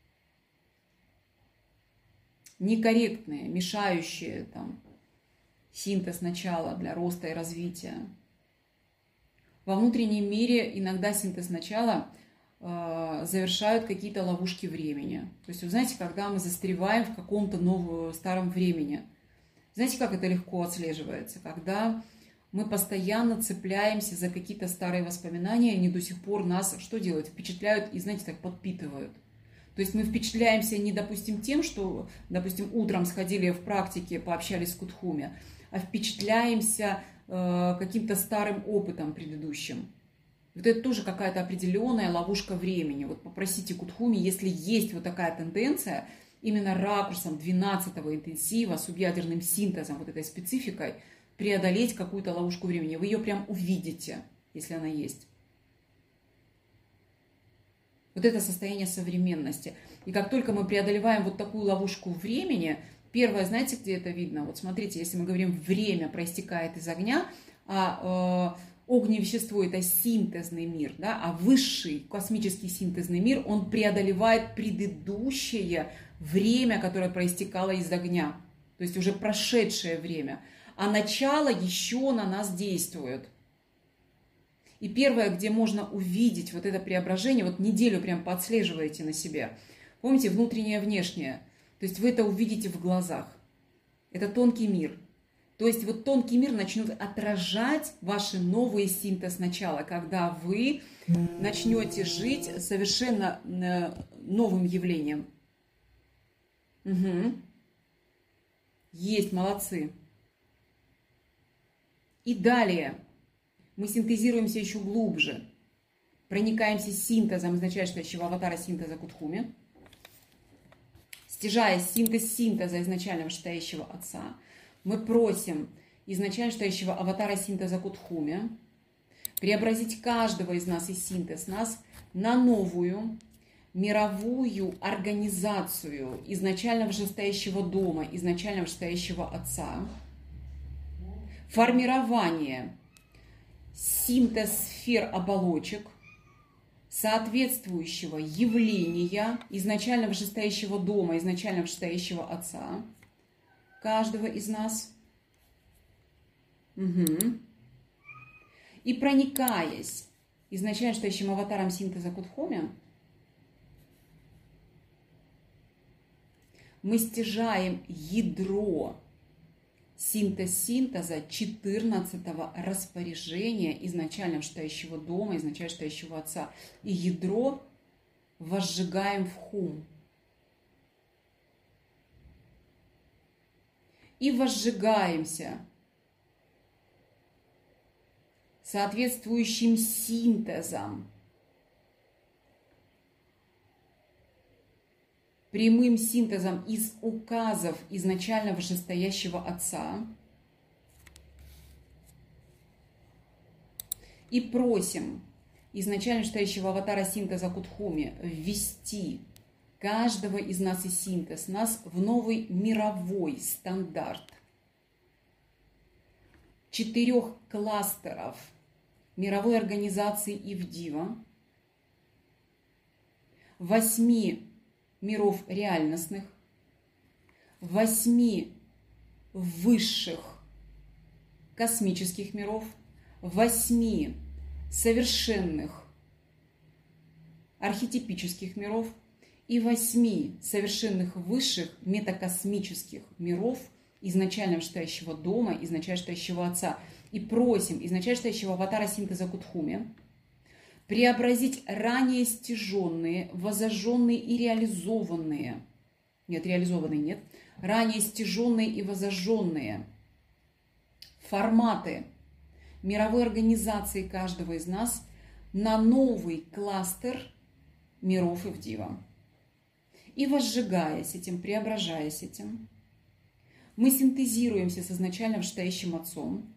некорректные, мешающие там синтез начала для роста и развития. Во внутреннем мире иногда синтез начала завершают какие-то ловушки времени. То есть, вы знаете, когда мы застреваем в каком-то новом старом времени, знаете, как это легко отслеживается? Когда мы постоянно цепляемся за какие-то старые воспоминания, они до сих пор нас что делают? Впечатляют и, знаете, так подпитывают. То есть мы впечатляемся не, допустим, тем, что, допустим, утром сходили в практике, пообщались с Кутхуми, а впечатляемся каким-то старым опытом предыдущим. Вот это тоже какая-то определенная ловушка времени. Вот попросите Кутхуми, если есть вот такая тенденция, именно ракурсом 12-го интенсива, субъядерным синтезом, вот этой спецификой, преодолеть какую-то ловушку времени. Вы ее прям увидите, если она есть. Вот это состояние современности. И как только мы преодолеваем вот такую ловушку времени, первое, знаете, где это видно? Вот смотрите, если мы говорим, время проистекает из огня, а огненное вещество – это синтезный мир, да, а высший космический синтезный мир, он преодолевает предыдущее время, которое проистекало из огня, то есть уже прошедшее время, а начало еще на нас действует. И первое, где можно увидеть вот это преображение, вот неделю прям подслеживаете на себе. Помните, внутреннее, внешнее. То есть вы это увидите в глазах. Это тонкий мир. То есть вот тонкий мир начнет отражать ваши новые синтез начала, когда вы начнете жить совершенно новым явлением. Угу. Есть, молодцы. И далее мы синтезируемся еще глубже, проникаемся синтезом изначальствующего аватара синтеза Кутхуми, стяжая синтез синтеза изначального вышестоящего Отца, мы просим изначальствующего аватара синтеза Кутхуми преобразить каждого из нас и синтез нас на новую мировую организацию изначального вышестоящего дома, изначального вышестоящего Отца, формирование синтез сфер оболочек, соответствующего явления изначально вышестоящего дома, изначально вышестоящего Отца, каждого из нас. Угу. И проникаясь изначально вышестоящим аватаром синтеза Кутхуми, мы стяжаем ядро синтез синтеза 14-го распоряжения изначально вышестоящего дома, изначально вышестоящего Отца. И ядро возжигаем в хум. И возжигаемся соответствующим синтезом, прямым синтезом из указов изначально вышестоящего Отца. И просим изначально вышестоящего аватара синтеза Кутхуми ввести каждого из нас и синтез, нас в новый мировой стандарт 4 кластеров мировой организации Ивдива, 8 миров реальностных, 8 высших космических миров, 8 совершенных архетипических миров и 8 совершенных высших метакосмических миров изначально вышестоящего дома, изначально вышестоящего Отца. И просим изначально вышестоящего аватара синтеза Кутхуми преобразить ранее стяженные, возожженные и реализованные, ранее стяженные и возожженные форматы мировой организации каждого из нас на новый кластер миров Ивдива. И возжигаясь этим, преображаясь этим, мы синтезируемся с изначально вышестоящим Отцом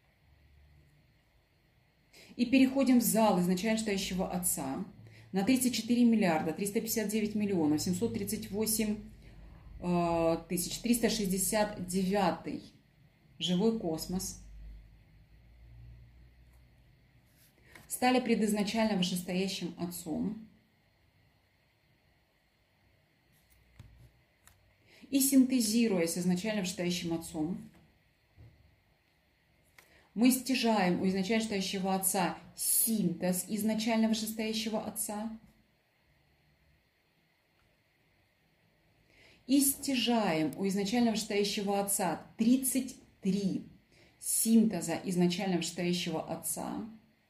и переходим в зал изначально вышестоящего Отца на 34 миллиарда 359 миллионов 738 тысяч 369 живой космос. Стали предизначально вышестоящим Отцом и синтезируя с изначально вышестоящим Отцом, мы стяжаем у изначально вышестоящего Отца синтез изначально вышестоящего Отца и стяжаем у изначально вышестоящего Отца 33 синтеза изначально вышестоящего Отца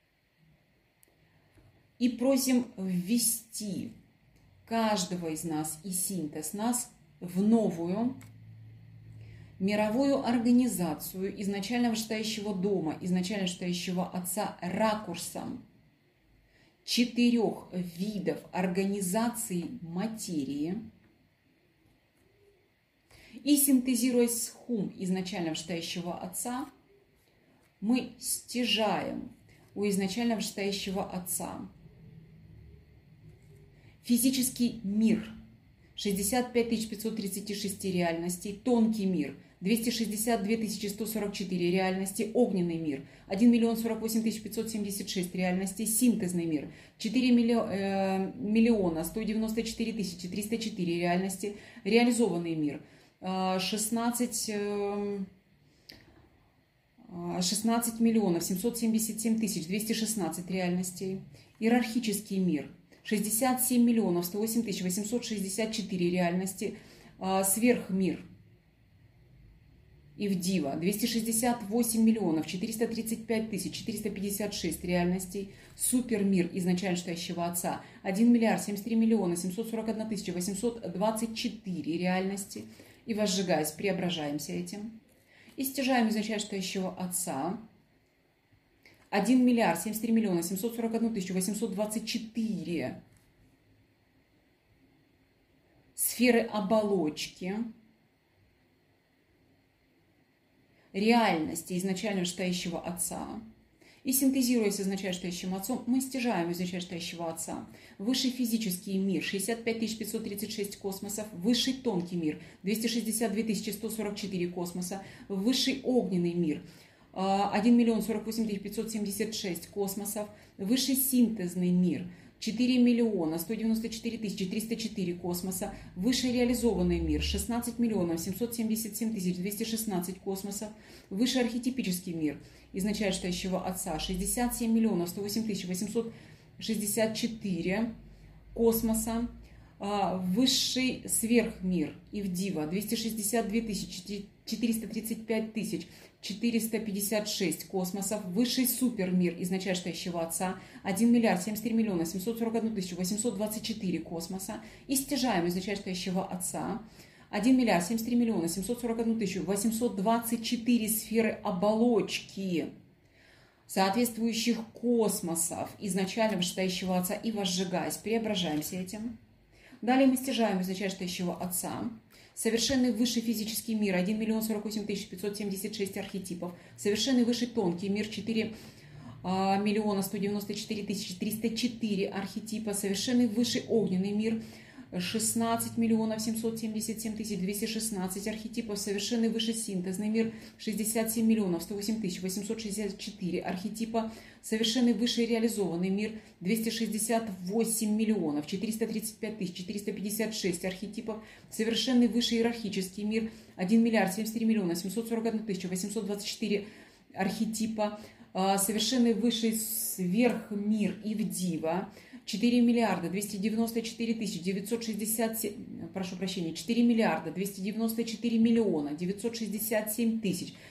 и просим ввести каждого из нас и синтез нас в новую мировую организацию изначально вышестоящего дома, изначально вышестоящего Отца ракурсом 4 видов организации материи и синтезируясь с хум изначально вышестоящего Отца, мы стяжаем у изначально вышестоящего Отца физический мир 65 536 реальностей, тонкий мир 262 144 реальности, огненный мир 1 048 576 реальностей, синтезный мир 4 194 304 реальности, реализованный мир 16 777 216 реальностей, иерархический мир 67 108 864 реальности, сверхмир Ивдива 268 435 456 реальностей, супермир изначально вышестоящего Отца 1 73 741 824 реальности. И возжигаясь, преображаемся этим. И стяжаем изначально вышестоящего Отца 1 73 741 824 сферы оболочки реальности изначально вышестоящего Отца. И синтезируясь с изначально вышестоящим Отцом, мы стяжаем изначально вышестоящего Отца высший физический мир 65 536 космосов, высший тонкий мир 262 144 космоса, высший огненный мир 1 048 576 космосов, высший синтезный мир 4 194 304 космоса, высший реализованный мир 16 777 216 космосов, высший архетипический мир изначально вышестоящего Отца 67 108 864 космоса, высший сверхмир Ивдива 262 435 456 космосов, высший супермир изначальствующего Отца, 1 миллиард 73 миллиона 741 824 космоса, и стяжаем изначальствующего Отца, 1 миллиард 73 миллиона 741 824 сферы оболочки соответствующих космосов изначально вышестоящего Отца и возжигаясь, преображаемся этим. Далее мы стяжаем изначальствующего Отца, совершенный высший физический мир 1 миллион 48 576 архетипов, совершенный высший тонкий мир 4 миллиона 194 304 архетипа, совершенный высший огненный мир 16 миллионов 777 216 архетипов, совершенный высший синтезный мир 67 миллионов 108 864 архетипа, совершенный высший реализованный мир 268 миллионов 435 456 архетипов, совершенный высший иерархический мир 1 миллиард 73 миллиона 741 824 архетипа, совершенный высший сверхмир Ивдива 4 миллиарда 294 967, прошу прощения, 4 миллиарда 294 миллиона 967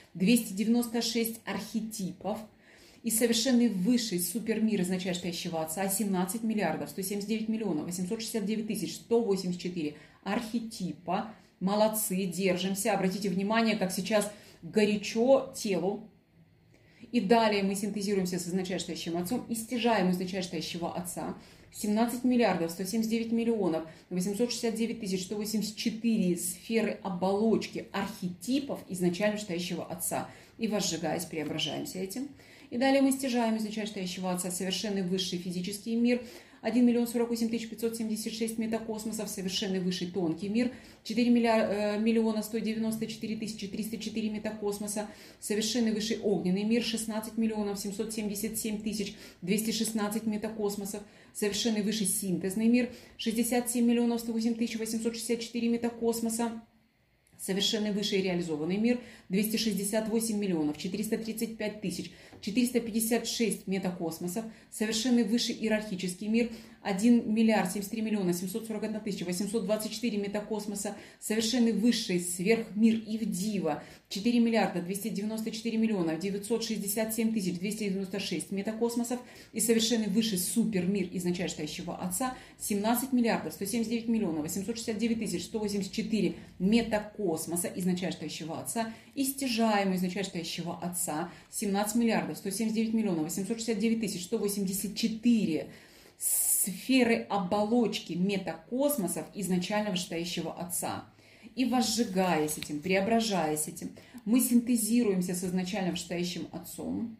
296 архетипов и совершенный высший супермир изначальствующего Отца 17 миллиардов 179 миллионов 869 184 архетипа. Молодцы, держимся. Обратите внимание, как сейчас горячо телу. И далее мы синтезируемся с изначальствующим Отцом и стяжаем изначальствующего Отца 17 миллиардов 179 миллионов 869 184 сферы оболочки архетипов изначально вышестоящего Отца. И возжигаясь, преображаемся этим. И далее мы стяжаем изначальствующего Отца совершенный высший физический мир 1 миллион 48 576 метакосмосов, совершенный высший тонкий мир 4 миллиона 194 304 метакосмоса, совершенный высший огненный мир 16 миллионов 777 216 метакосмосов, совершенный высший синтезный мир 67 миллионов 108 864 метакосмоса, совершенный высший реализованный мир 268 миллионов 435 456 метакосмосов, совершенный высший иерархический мир 1 миллиард 73 миллиона 741 824 метакосмоса, совершенный высший сверхмир Ивдива 4 миллиарда 294 миллиона 967 296 метакосмосов и совершенный высший супермир изначальствующего Отца 17 миллиардов 179 миллионов 869 184 метакосмоса изначальствующего Отца и стяжаем изначальствующего Отца 17 миллиардов 179 миллионов 869 184 сферы оболочки метакосмосов изначально вышестоящего Отца. И возжигаясь этим, преображаясь этим, мы синтезируемся с изначально вышестоящим Отцом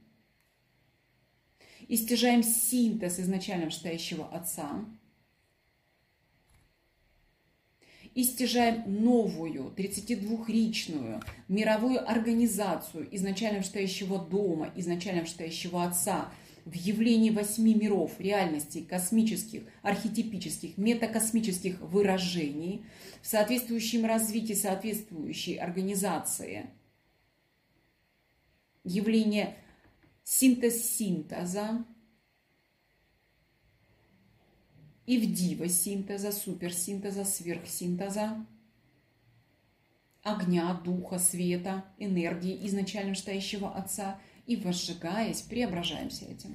и стяжаем синтез изначально вышестоящего Отца и стяжаем новую 32-ричную мировую организацию изначально вышестоящего дома, изначально вышестоящего Отца в явлении 8 миров, реальностей, космических, архетипических, метакосмических выражений, в соответствующем развитии соответствующей организации, явление синтез-синтеза, Ивдива-синтеза, суперсинтеза, сверхсинтеза, огня, духа, света, энергии изначально вышестоящего Отца, и возжигаясь, преображаемся этим.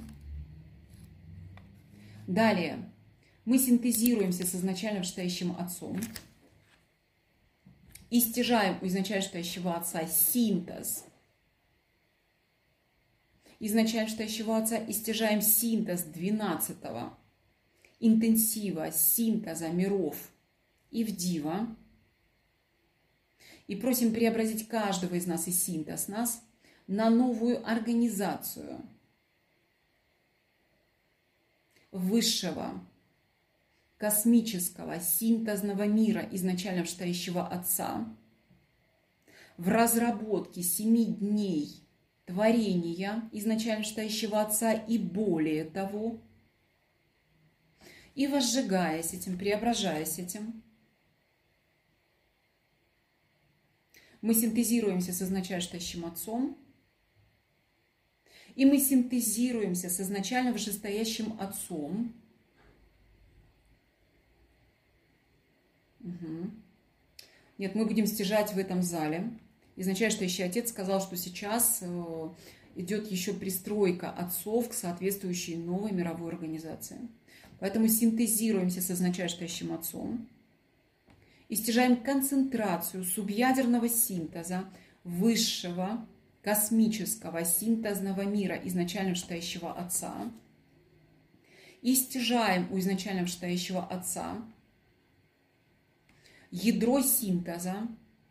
Далее мы синтезируемся с изначально вышестоящим Отцом и стяжаем у изначально вышестоящего Отца синтез изначально вышестоящего Отца и стяжаем синтез 12-го интенсива синтеза миров Ивдива и просим преобразить каждого из нас и синтез нас на новую организацию высшего космического синтезного мира изначально вышестоящего Отца в разработке 7 дней творения изначально вышестоящего Отца и более того, и возжигаясь этим, преображаясь этим, мы синтезируемся с изначально вышестоящим Отцом, и мы синтезируемся с изначально вышестоящим Отцом. Нет, мы будем стяжать в этом зале изначально стоящий отец сказал, что сейчас идет еще пристройка отцов к соответствующей новой мировой организации. Поэтому синтезируемся с изначально стоящим отцом и стяжаем концентрацию субъядерного синтеза высшего космического синтезного мира изначально стоящего отца. И стяжаем у изначально стоящего отца ядро синтеза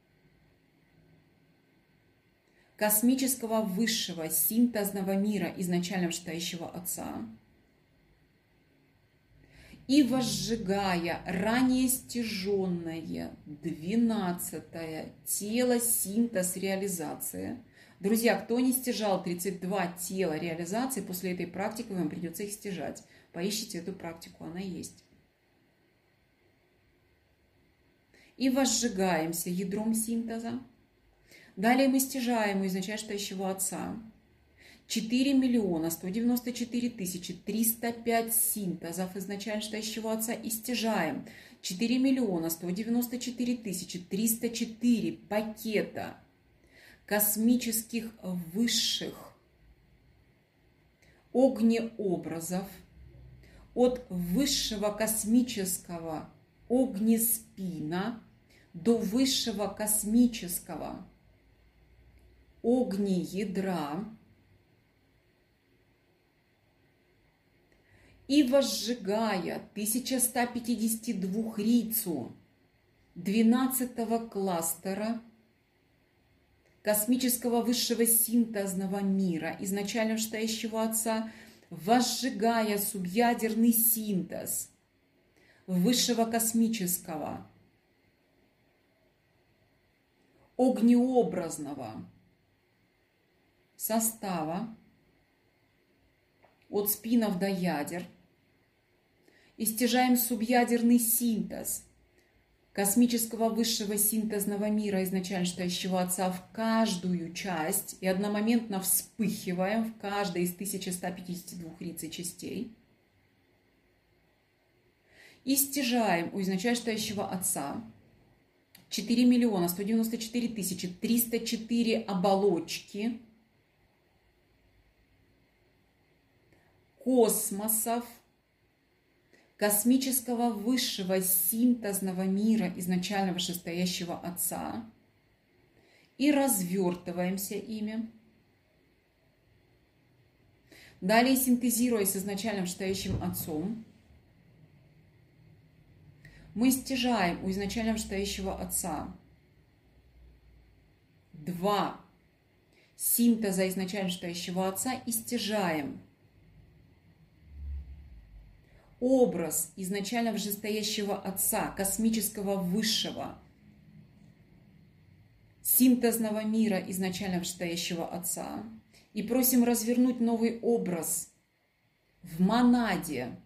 космического высшего синтезного мира изначально стоящего отца. И возжигая ранее стяженное 12-е тело синтез реализации. Друзья, кто не стяжал 32 тела реализации, после этой практики вам придется их стяжать. Поищите эту практику, она есть. И возжигаемся ядром синтеза. Далее мы стяжаем у изначально стоящего отца 4 миллиона 194 тысячи 305 синтезов изначально стоящего отца и стяжаем 4 миллиона 194 тысячи 304 пакета космических высших огнеобразов от высшего космического огнеспина до высшего космического огнеядра и возжигая 1152-рицу 12-го кластера космического высшего синтезного мира изначально стоящего отца, возжигая субъядерный синтез высшего космического огнеобразного состава от спинов до ядер и стяжаем субъядерный синтез космического высшего синтезного мира изначально стоящего отца в каждую часть и одномоментно вспыхиваем в каждой из 1152 риц частей и стяжаем у изначально стоящего отца 4 миллиона 194 тысячи 304 оболочки космосов космического высшего синтезного мира изначально вышестоящего отца и развертываемся ими. Далее, синтезируя с изначально вышестоящим отцом, мы стяжаем у изначально вышестоящего отца 2 синтеза изначально вышестоящего отца и стяжаем образ изначально вышестоящего отца, космического высшего, синтезного мира изначально вышестоящего отца, и просим развернуть новый образ в монаде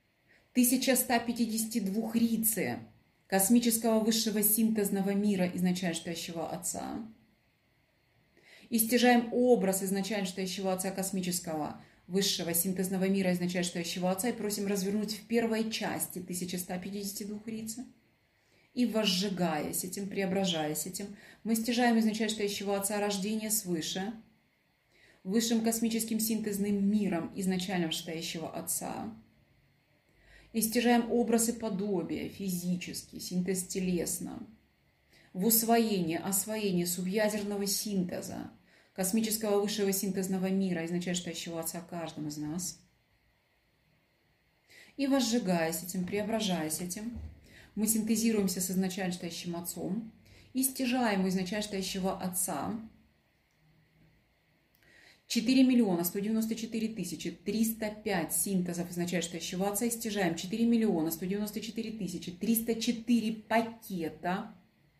1152 рице космического высшего синтезного мира изначально вышестоящего отца, и стяжаем образ изначально вышестоящего отца космического высшего синтезного мира изначально стоящего отца и просим развернуть в первой части 1152 рицы. И возжигаясь этим, преображаясь этим, мы стяжаем изначально стоящего отца рождение свыше, высшим космическим синтезным миром изначально стоящего отца. И стяжаем образ и подобие физический, синтез телесно, в усвоение, освоение субъядерного синтеза, космического высшего синтезного мира, изначально стоящего отца каждому из нас. И возжигаясь этим, преображаясь этим, мы синтезируемся с изначально стоящим отцом и стяжаем у изначально стоящего отца 4 миллиона 194 тысячи 305 синтезов изначально стоящего отца и стяжаем 4 миллиона 194 тысячи 304 пакета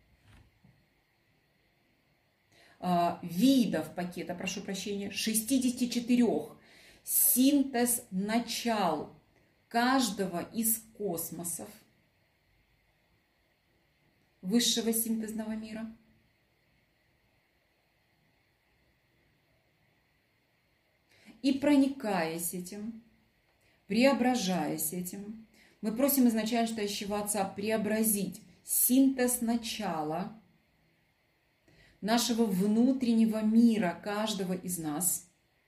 видов пакета, прошу прощения, 64 синтез начал каждого из космосов высшего синтезного мира. И проникаясь этим, преображаясь этим, мы просим изначально стоящего отца преобразить синтез начала нашего внутреннего мира каждого из нас,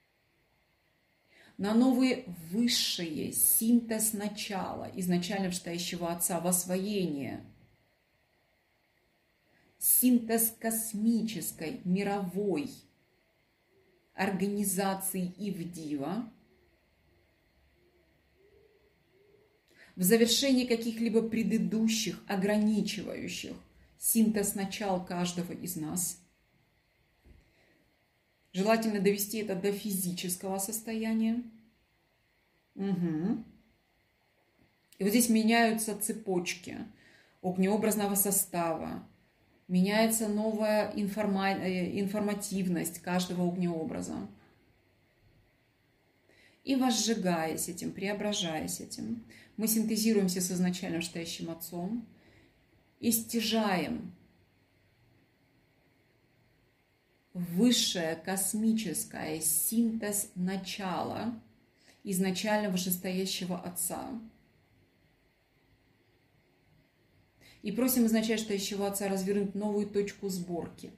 на новые высшие синтез начала, изначально вышестоящего Отца, в освоение, синтез космической, мировой организации Ивдива, в завершении каких-либо предыдущих, ограничивающих синтез начал каждого из нас. Желательно довести это до физического состояния. Угу. И вот здесь меняются цепочки огнеобразного состава, меняется новая информативность каждого огнеобраза. И возжигаясь этим, преображаясь этим, мы синтезируемся с изначально вышестоящим Отцом и стяжаем высшее космическое синтез начала изначально вышестоящего Отца. И просим изначально вышестоящего Отца развернуть новую точку сборки.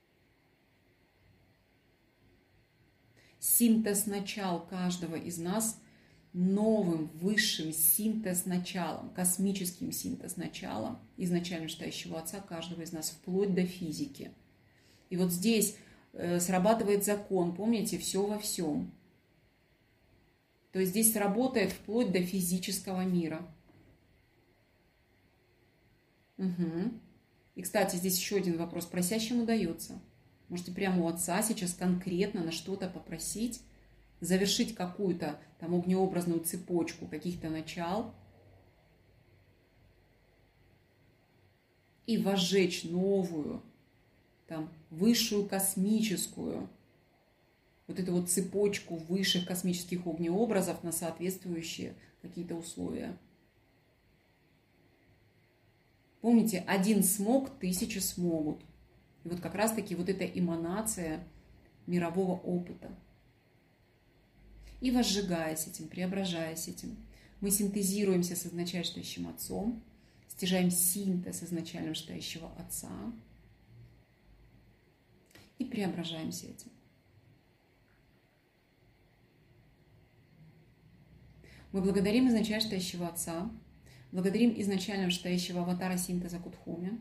Синтез начал каждого из нас новым высшим синтез началом, космическим синтез началом изначально вышестоящего Отца каждого из нас, вплоть до физики. И вот здесь срабатывает закон, помните, все во всем. То есть здесь сработает вплоть до физического мира. Угу. И, кстати, здесь еще один вопрос. Просящему дается. Можете прямо у Отца сейчас конкретно на что-то попросить, завершить какую-то там огнеобразную цепочку каких-то начал и возжечь новую, там, высшую космическую, вот эту вот цепочку высших космических огнеобразов на соответствующие какие-то условия. Помните, один смог, 1000 смогут. И вот как раз-таки вот эта эманация мирового опыта. И возжигаясь этим, преображаясь этим, мы синтезируемся с изначально вышестоящим Отцом, стяжаем синтез изначально вышестоящего Отца и преображаемся этим. Мы благодарим изначально вышестоящего Отца, благодарим изначально вышестоящего аватара синтеза Кудхуми,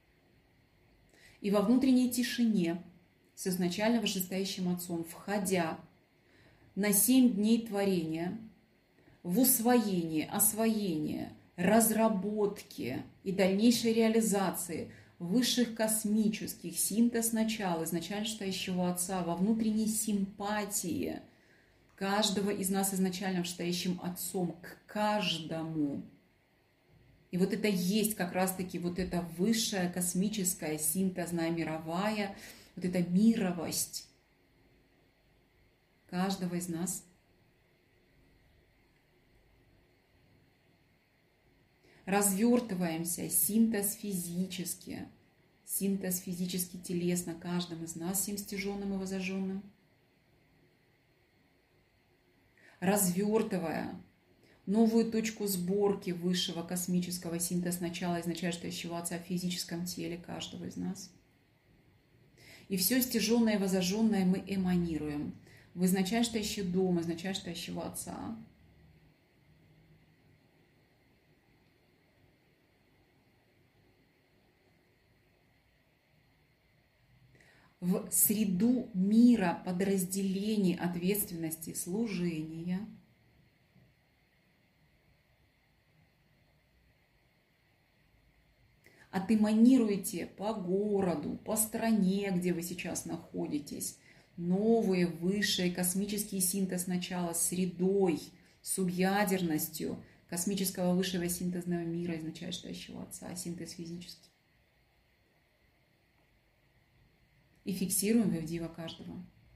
и во внутренней тишине с изначально вышестоящим Отцом, входя на 7 дней творения, в усвоение, освоение, разработке и дальнейшей реализации высших космических синтез начал изначально вышестоящего Отца, во внутренней симпатии каждого из нас изначально вышестоящим Отцом к каждому. И вот это есть как раз-таки вот эта высшая космическая синтезная мировая, вот эта мировость каждого из нас. Развертываемся, синтез физически телесно каждым из нас, всем стяженным и возожженным. Развертывая новую точку сборки высшего космического синтез начала изначально вышестоящего Отца в физическом теле каждого из нас. И все стяженное и возожженное мы эманируем в изначально вышестоящий дом, изначально вышестоящего Отца. В среду мира подразделений ответственности служения. Отэманируйте по городу, по стране, где вы сейчас находитесь, новые высшие космические синтез начала с средой, субъядерностью космического высшего синтезного мира изначально вышестоящего Отца, синтез физический. И фиксируем Ивдива каждого.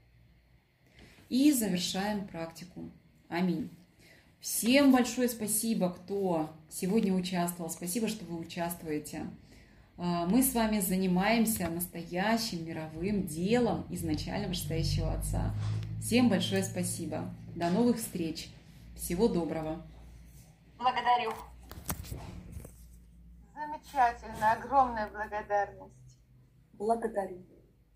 И завершаем практику. Аминь. Всем большое спасибо, кто сегодня участвовал. Спасибо, что вы участвуете. Мы с вами занимаемся настоящим мировым делом изначально вышестоящего Отца. Всем большое спасибо. До новых встреч. Всего доброго. Благодарю. Замечательно. Огромная благодарность. Благодарю.